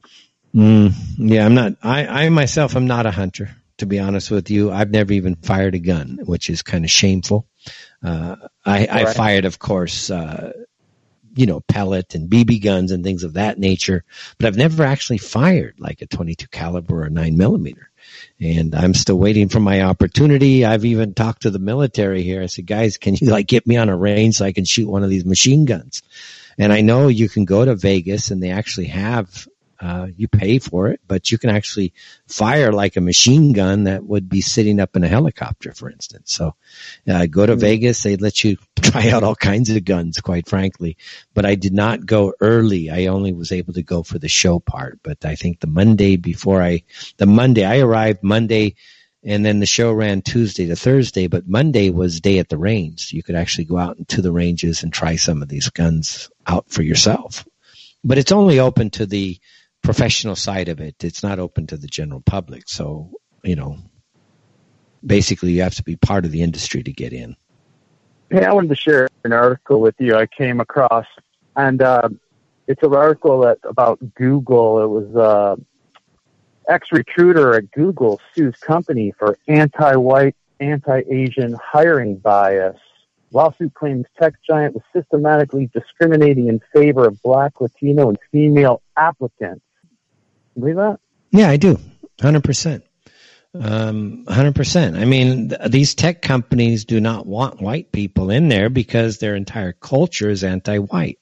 Mm, yeah, I'm not, I, I myself am not a hunter, to be honest with you. I've never even fired a gun, which is kind of shameful. Uh, I, I right. fired, of course, uh, you know, pellet and B B guns and things of that nature, but I've never actually fired like a twenty-two caliber or nine millimeter. And I'm still waiting for my opportunity. I've even talked to the military here. I said, guys, can you like get me on a range so I can shoot one of these machine guns? And I know you can go to Vegas and they actually have, Uh, you pay for it, but you can actually fire like a machine gun that would be sitting up in a helicopter, for instance. So, uh, go to mm-hmm. Vegas. They let you try out all kinds of guns, quite frankly. But I did not go early. I only was able to go for the show part. But I think the Monday before I, the Monday, I arrived Monday, and then the show ran Tuesday to Thursday. But Monday was day at the range. You could actually go out into the ranges and try some of these guns out for yourself. But it's only open to the professional side of it. It's not open to the general public. So, you know, basically you have to be part of the industry to get in. Hey, I wanted to share an article with you I came across, and uh, it's an article that about Google. It was uh, ex-recruiter at Google sues company for anti-white, anti-Asian hiring bias. Lawsuit claims tech giant was systematically discriminating in favor of Black, Latino, and female applicants. Believe that? Yeah, I do. one hundred percent. Um, one hundred percent. I mean, th- these tech companies do not want white people in there because their entire culture is anti-white.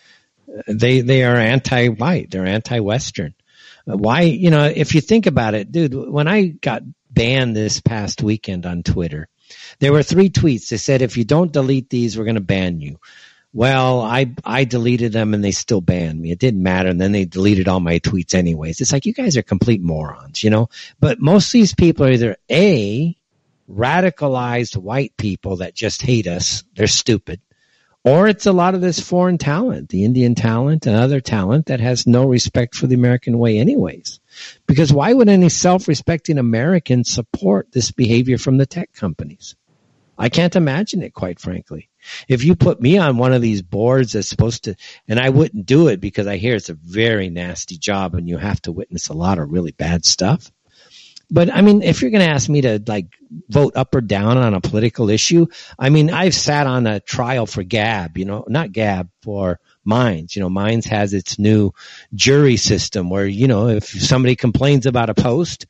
They they are anti-white. They're anti-Western. Uh, why, you know, if you think about it, dude, when I got banned this past weekend on Twitter, there were three tweets. They said, if you don't delete these, we're going to ban you. Well, I I deleted them and they still banned me. It didn't matter. And then they deleted all my tweets anyways. It's like, you guys are complete morons, you know? But most of these people are either A, radicalized white people that just hate us. They're stupid. Or it's a lot of this foreign talent, the Indian talent and other talent that has no respect for the American way anyways. Because why would any self-respecting American support this behavior from the tech companies? I can't imagine it, quite frankly. If you put me on one of these boards that's supposed to, and I wouldn't do it because I hear it's a very nasty job and you have to witness a lot of really bad stuff. But I mean, if you're going to ask me to like vote up or down on a political issue, I mean, I've sat on a trial for Gab, you know, not Gab, for Minds. You know, Minds has its new jury system where, you know, if somebody complains about a post,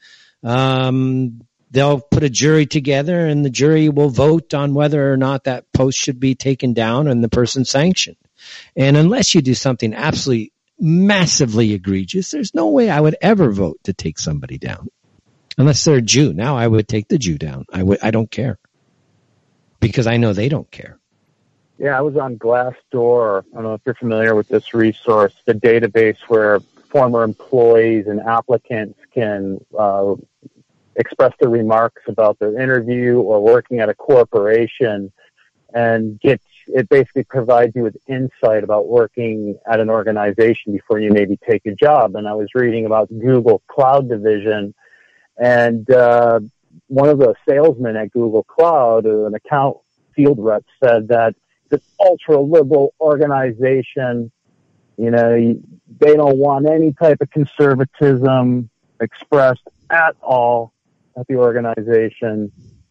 um, they'll put a jury together and the jury will vote on whether or not that post should be taken down and the person sanctioned. And unless you do something absolutely massively egregious, there's no way I would ever vote to take somebody down. Unless they're a Jew. Now I would take the Jew down. I would, I don't care. Because I know they don't care. Yeah, I was on Glassdoor. I don't know if you're familiar with this resource, the database where former employees and applicants can uh, express their remarks about their interview or working at a corporation, and get it basically provides you with insight about working at an organization before you maybe take a job. And I was reading about Google Cloud Division, and uh, one of the salesmen at Google Cloud, an account field rep, said that this ultra-liberal organization, you know, they don't want any type of conservatism expressed at all at the organization.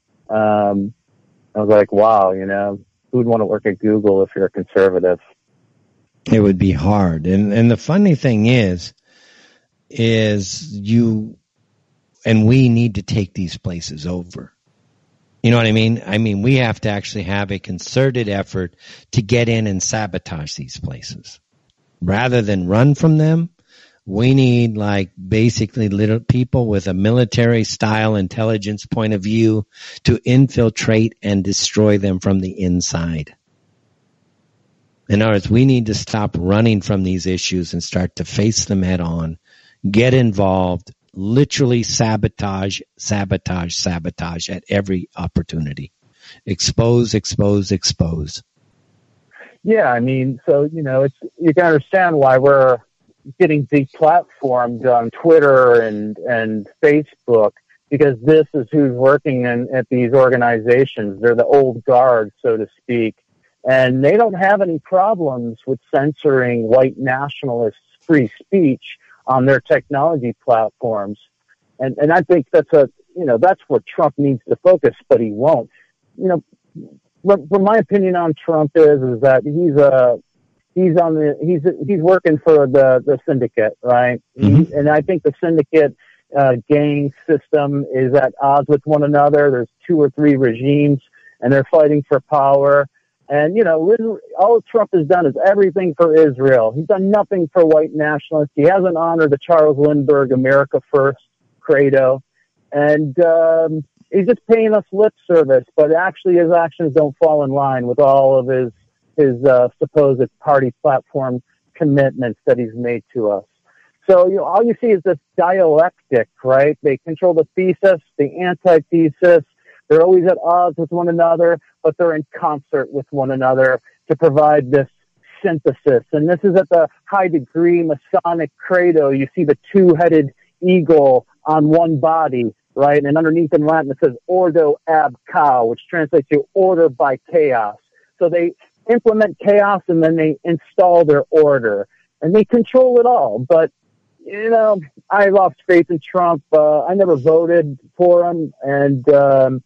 Um, I was like, wow, you know, who would want to work at Google if you're a conservative? It would be hard. And and the funny thing is, is you and we need to take these places over. You know what I mean? I mean, we have to actually have a concerted effort to get in and sabotage these places. Rather than run from them, we need like basically little people with a military style intelligence point of view to infiltrate and destroy them from the inside. In other words, we need to stop running from these issues and start to face them head on, get involved, literally sabotage, sabotage, sabotage at every opportunity. Expose, expose, expose. Yeah, I mean, so, you know, it's, you can understand why we're getting deplatformed on Twitter and, and Facebook, because this is who's working in, at these organizations. They're the old guard, so to speak, and they don't have any problems with censoring white nationalists' free speech on their technology platforms. And, and I think that's a, you know, that's where Trump needs to focus, but he won't. You know, what, what my opinion on Trump is, is that he's a, he's on the, he's, he's working for the, the syndicate, right? Mm-hmm. He, and I think the syndicate, uh, gang system is at odds with one another. There's two or three regimes and they're fighting for power. And, you know, all Trump has done is everything for Israel. He's done nothing for white nationalists. He hasn't honored the Charles Lindbergh America First credo. And um, he's just paying us lip service. But actually his actions don't fall in line with all of his, his uh, supposed party platform commitments that he's made to us. So, you know, all you see is this dialectic, right? They control the thesis, the antithesis. They're always at odds with one another, but they're in concert with one another to provide this synthesis. And this is at the high degree Masonic credo. You see the two-headed eagle on one body, right? And underneath in Latin it says ordo ab chao, which translates to order by chaos. So they implement chaos and then they install their order. And they control it all. But, you know, I lost faith in Trump. Uh, I never voted for him. And, um,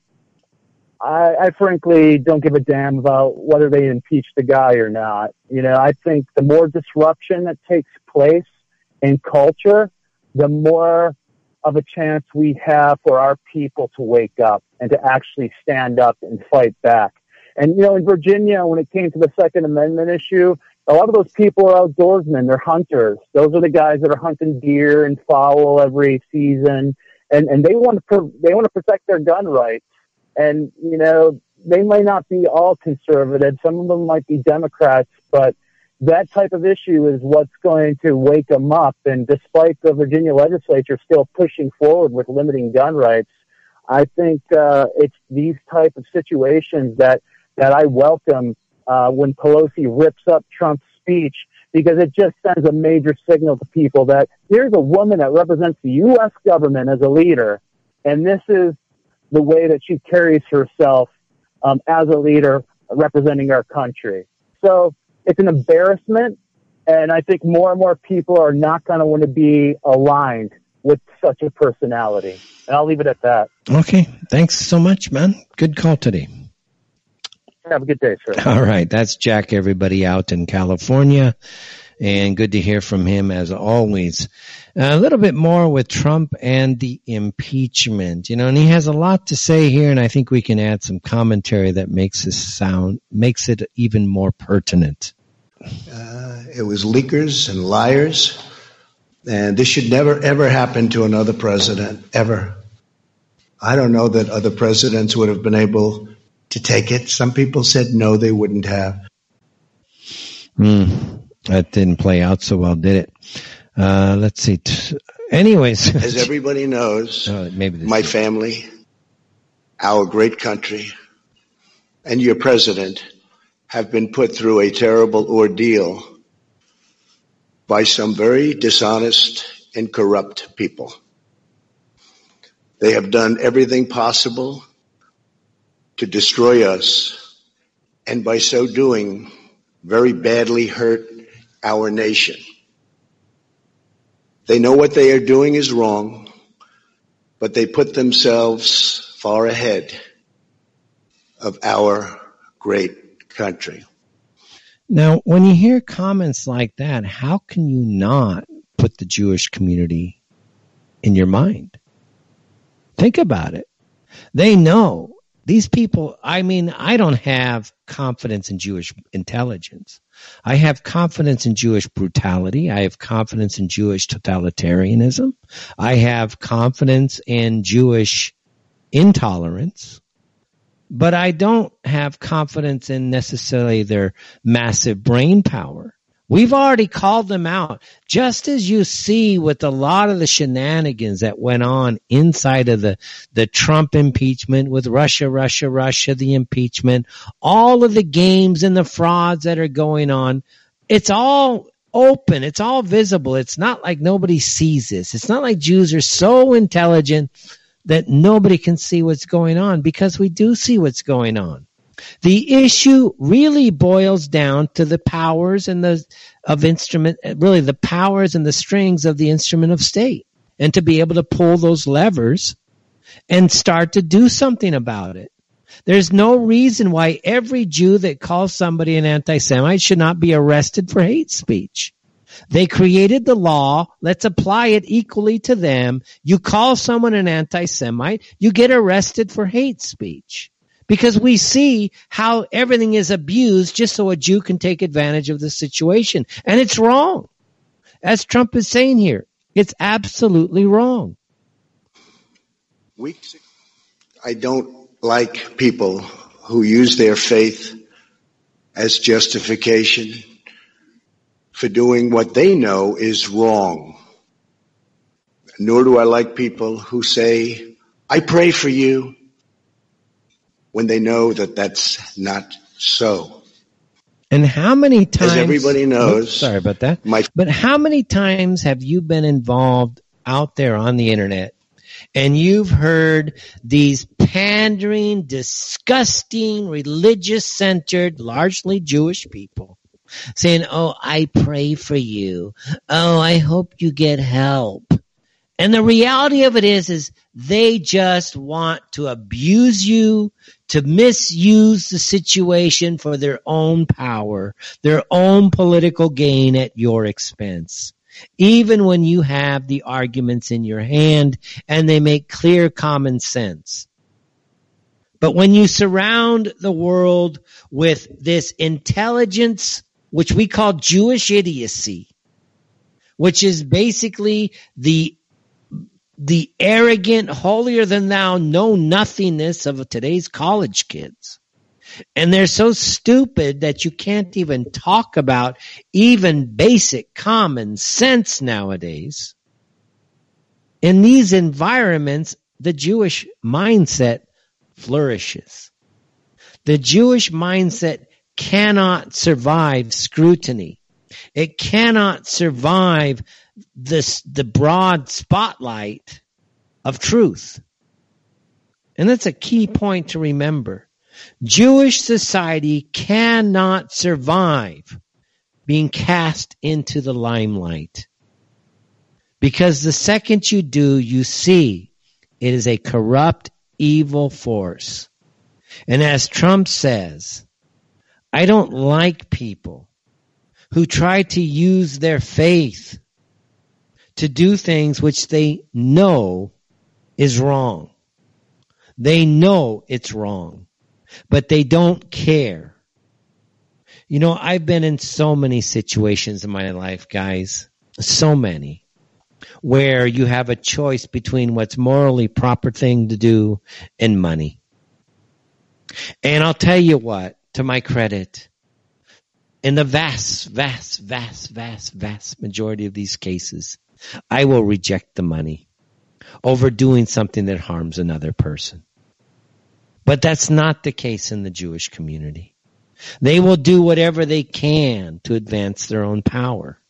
I, I frankly don't give a damn about whether they impeach the guy or not. You know, I think the more disruption that takes place in culture, the more of a chance we have for our people to wake up and to actually stand up and fight back. And, you know, in Virginia, when it came to the Second Amendment issue, a lot of those people are outdoorsmen. They're hunters. Those are the guys that are hunting deer and fowl every season. And, and they want to, pro- they want to protect their gun rights. And, you know, they may not be all conservative. Some of them might be Democrats, but that type of issue is what's going to wake them up. And despite the Virginia legislature still pushing forward with limiting gun rights, I think uh, it's these type of situations that, that I welcome uh, when Pelosi rips up Trump's speech, because it just sends a major signal to people that here's a woman that represents the U S government as a leader, and this is the way that she carries herself um, as a leader representing our country. So it's an embarrassment, and I think more and more people are not going to want to be aligned with such a personality. And I'll leave it at that. Okay. Thanks so much, man. Good call today. Have a good day, sir. All right. That's Jack, everybody out in California. And good to hear from him as always. Uh, a little bit more with Trump and the impeachment, you know, and he has a lot to say here, and I think we can add some commentary that makes this sound, makes it even more pertinent. Uh, it was leakers and liars, and this should never, ever happen to another president, ever. I don't know that other presidents would have been able to take it. Some people said no, they wouldn't have. Hmm. That didn't play out so well, did it? Uh, let's see. Anyways. As everybody knows, uh, maybe my family, our great country, and your president have been put through a terrible ordeal by some very dishonest and corrupt people. They have done everything possible to destroy us, and by so doing, very badly hurt our nation. They know what they are doing is wrong, but they put themselves far ahead of our great country. Now, when you hear comments like that, how can you not put the Jewish community in your mind? Think about it. They know. These people, I mean, I don't have confidence in Jewish intelligence. I have confidence in Jewish brutality. I have confidence in Jewish totalitarianism. I have confidence in Jewish intolerance. But I don't have confidence in necessarily their massive brain power. We've already called them out, just as you see with a lot of the shenanigans that went on inside of the, the Trump impeachment with Russia, Russia, Russia, the impeachment, all of the games and the frauds that are going on. It's all open. It's all visible. It's not like nobody sees this. It's not like Jews are so intelligent that nobody can see what's going on, because we do see what's going on. The issue really boils down to the powers and the of instrument, really the powers and the strings of the instrument of state, and to be able to pull those levers and start to do something about it. There's no reason why every Jew that calls somebody an anti-Semite should not be arrested for hate speech. They created the law. Let's apply it equally to them. You call someone an anti-Semite, you get arrested for hate speech. Because we see how everything is abused just so a Jew can take advantage of the situation. And it's wrong. As Trump is saying here, it's absolutely wrong. Weeks ago, I don't like people who use their faith as justification for doing what they know is wrong. Nor do I like people who say, I pray for you, when they know that that's not so. And how many times, as everybody knows, oops, sorry about that, my, but how many times have you been involved out there on the internet and you've heard these pandering, disgusting, religious-centered, largely Jewish people saying, oh, I pray for you. Oh, I hope you get help. And the reality of it is, is they just want to abuse you, to misuse the situation for their own power, their own political gain at your expense. even when you have the arguments in your hand and they make clear common sense. But when you surround the world with this intelligence, which we call Jewish idiocy, which is basically the the arrogant, holier-than-thou, know-nothingness of today's college kids. And they're so stupid that you can't even talk about even basic common sense nowadays. In these environments, the Jewish mindset flourishes. The Jewish mindset cannot survive scrutiny. It cannot survive this, the broad spotlight of truth. And that's a key point to remember. Jewish society cannot survive being cast into the limelight. Because the second you do, you see it is a corrupt, evil force. And as Trump says, I don't like people who try to use their faith to do things which they know is wrong. They know it's wrong, but they don't care. You know, I've been in so many situations in my life, guys, so many, where you have a choice between what's morally proper thing to do and money. And I'll tell you what, to my credit, in the vast, vast, vast, vast, vast majority of these cases, I will reject the money over doing something that harms another person. But that's not the case in the Jewish community. They will do whatever they can to advance their own power.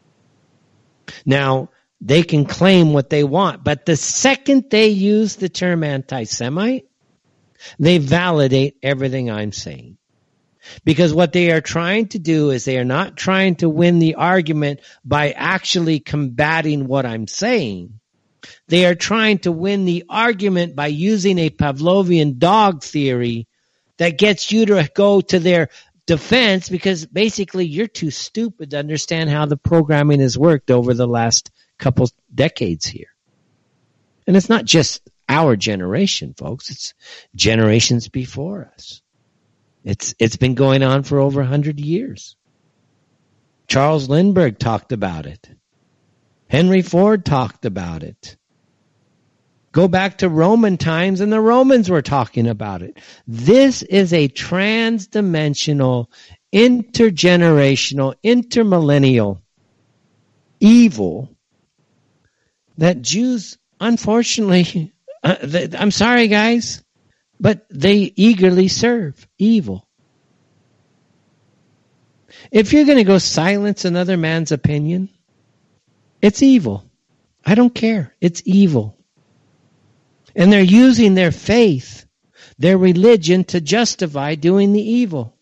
Now, they can claim what they want, but the second they use the term anti-Semite, they validate everything I'm saying. Because what they are trying to do is they are not trying to win the argument by actually combating what I'm saying. They are trying to win the argument by using a Pavlovian dog theory that gets you to go to their defense because basically you're too stupid to understand how the programming has worked over the last couple decades here. And it's not just our generation, folks. It's generations before us. It's it's been going on for over one hundred years. Charles Lindbergh talked about it. Henry Ford talked about it. Go back to Roman times and the Romans were talking about it. This is a trans-dimensional, intergenerational, intermillennial evil that Jews, unfortunately, uh, th- I'm sorry, guys, but they eagerly serve evil. If you're going to go silence another man's opinion, it's evil. I don't care. It's evil. And they're using their faith, their religion, to justify doing the evil.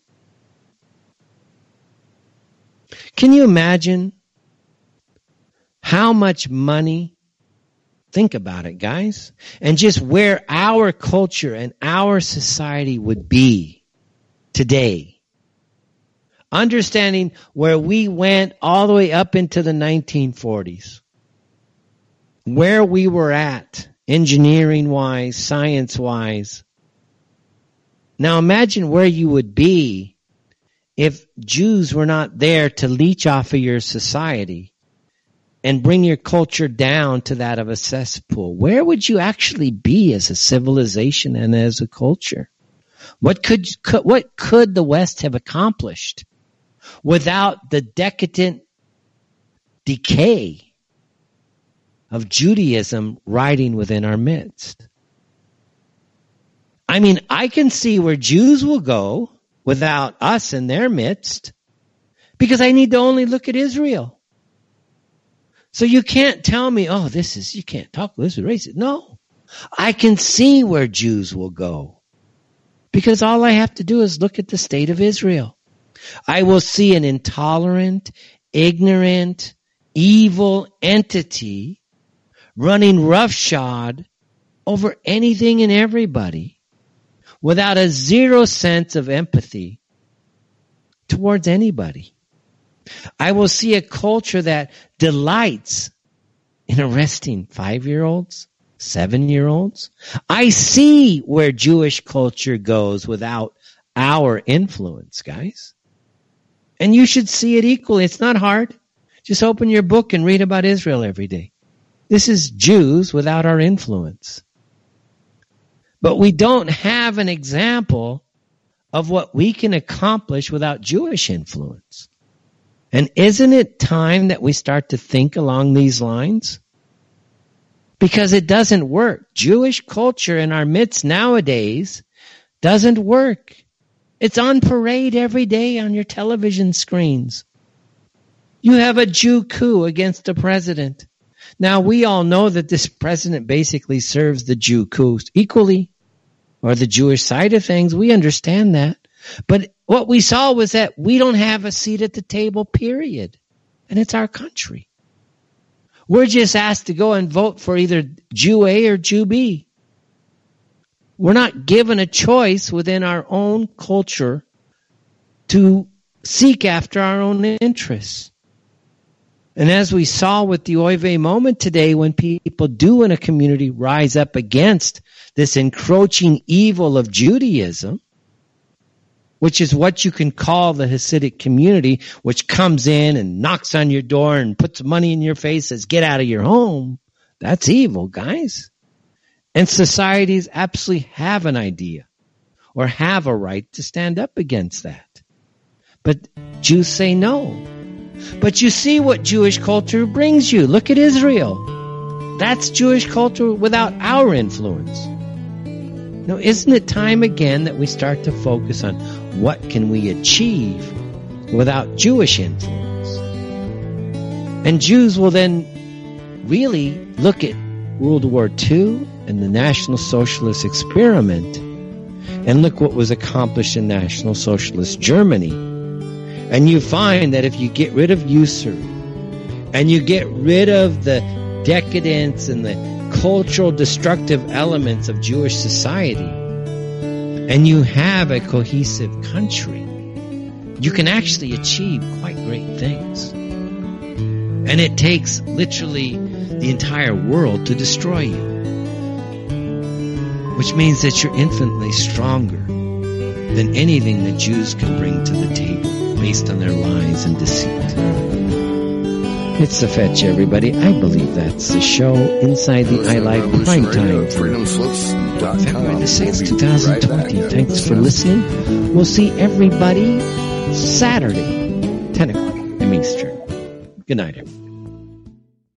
Can you imagine how much money? Think about it, guys. And just where our culture and our society would be today. Understanding where we went all the way up into the nineteen forties. Where we were at, engineering-wise, science-wise. Now imagine where you would be if Jews were not there to leech off of your society and bring your culture down to that of a cesspool. Where would you actually be as a civilization and as a culture? What could, could what could the West have accomplished without the decadent decay of Judaism riding within our midst? I mean, I can see where Jews will go without us in their midst because I need to only look at Israel. So you can't tell me, oh, this is, you can't talk, this is racist. No, I can see where Jews will go because all I have to do is look at the state of Israel. I will see an intolerant, ignorant, evil entity running roughshod over anything and everybody without a zero sense of empathy towards anybody. I will see a culture that delights in arresting five-year-olds, seven-year-olds. I see where Jewish culture goes without our influence, guys. And you should see it equally. It's not hard. Just open your book and read about Israel every day. This is Jews without our influence. But we don't have an example of what we can accomplish without Jewish influence. And isn't it time that we start to think along these lines? Because it doesn't work. Jewish culture in our midst nowadays doesn't work. It's on parade every day on your television screens. You have a Jew coup against the president. Now, we all know that this president basically serves the Jew coup equally, or the Jewish side of things. We understand that. But what we saw was that we don't have a seat at the table, period. And it's our country. We're just asked to go and vote for either Jew A or Jew B. We're not given a choice within our own culture to seek after our own interests. And as we saw with the Oy vey moment today, when people do in a community rise up against this encroaching evil of Judaism, which is what you can call the Hasidic community, which comes in and knocks on your door and puts money in your face, says, get out of your home. That's evil, guys. And societies absolutely have an idea or have a right to stand up against that. But Jews say no. But you see what Jewish culture brings you. Look at Israel. That's Jewish culture without our influence. Now, isn't it time again that we start to focus on what can we achieve without Jewish influence? And Jews will then really look at World War Two and the National Socialist experiment and look what was accomplished in National Socialist Germany. And you find that if you get rid of usury and you get rid of the decadence and the cultural destructive elements of Jewish society, and you have a cohesive country, you can actually achieve quite great things. And it takes literally the entire world to destroy you, which means that you're infinitely stronger than anything that Jews can bring to the table based on their lies and deceit. It's The Fetch, everybody. I believe that's the show inside the iLive Prime Time for February the sixth, twenty twenty. Thanks for listening. We'll see everybody Saturday, ten o'clock Eastern. Good night, everybody.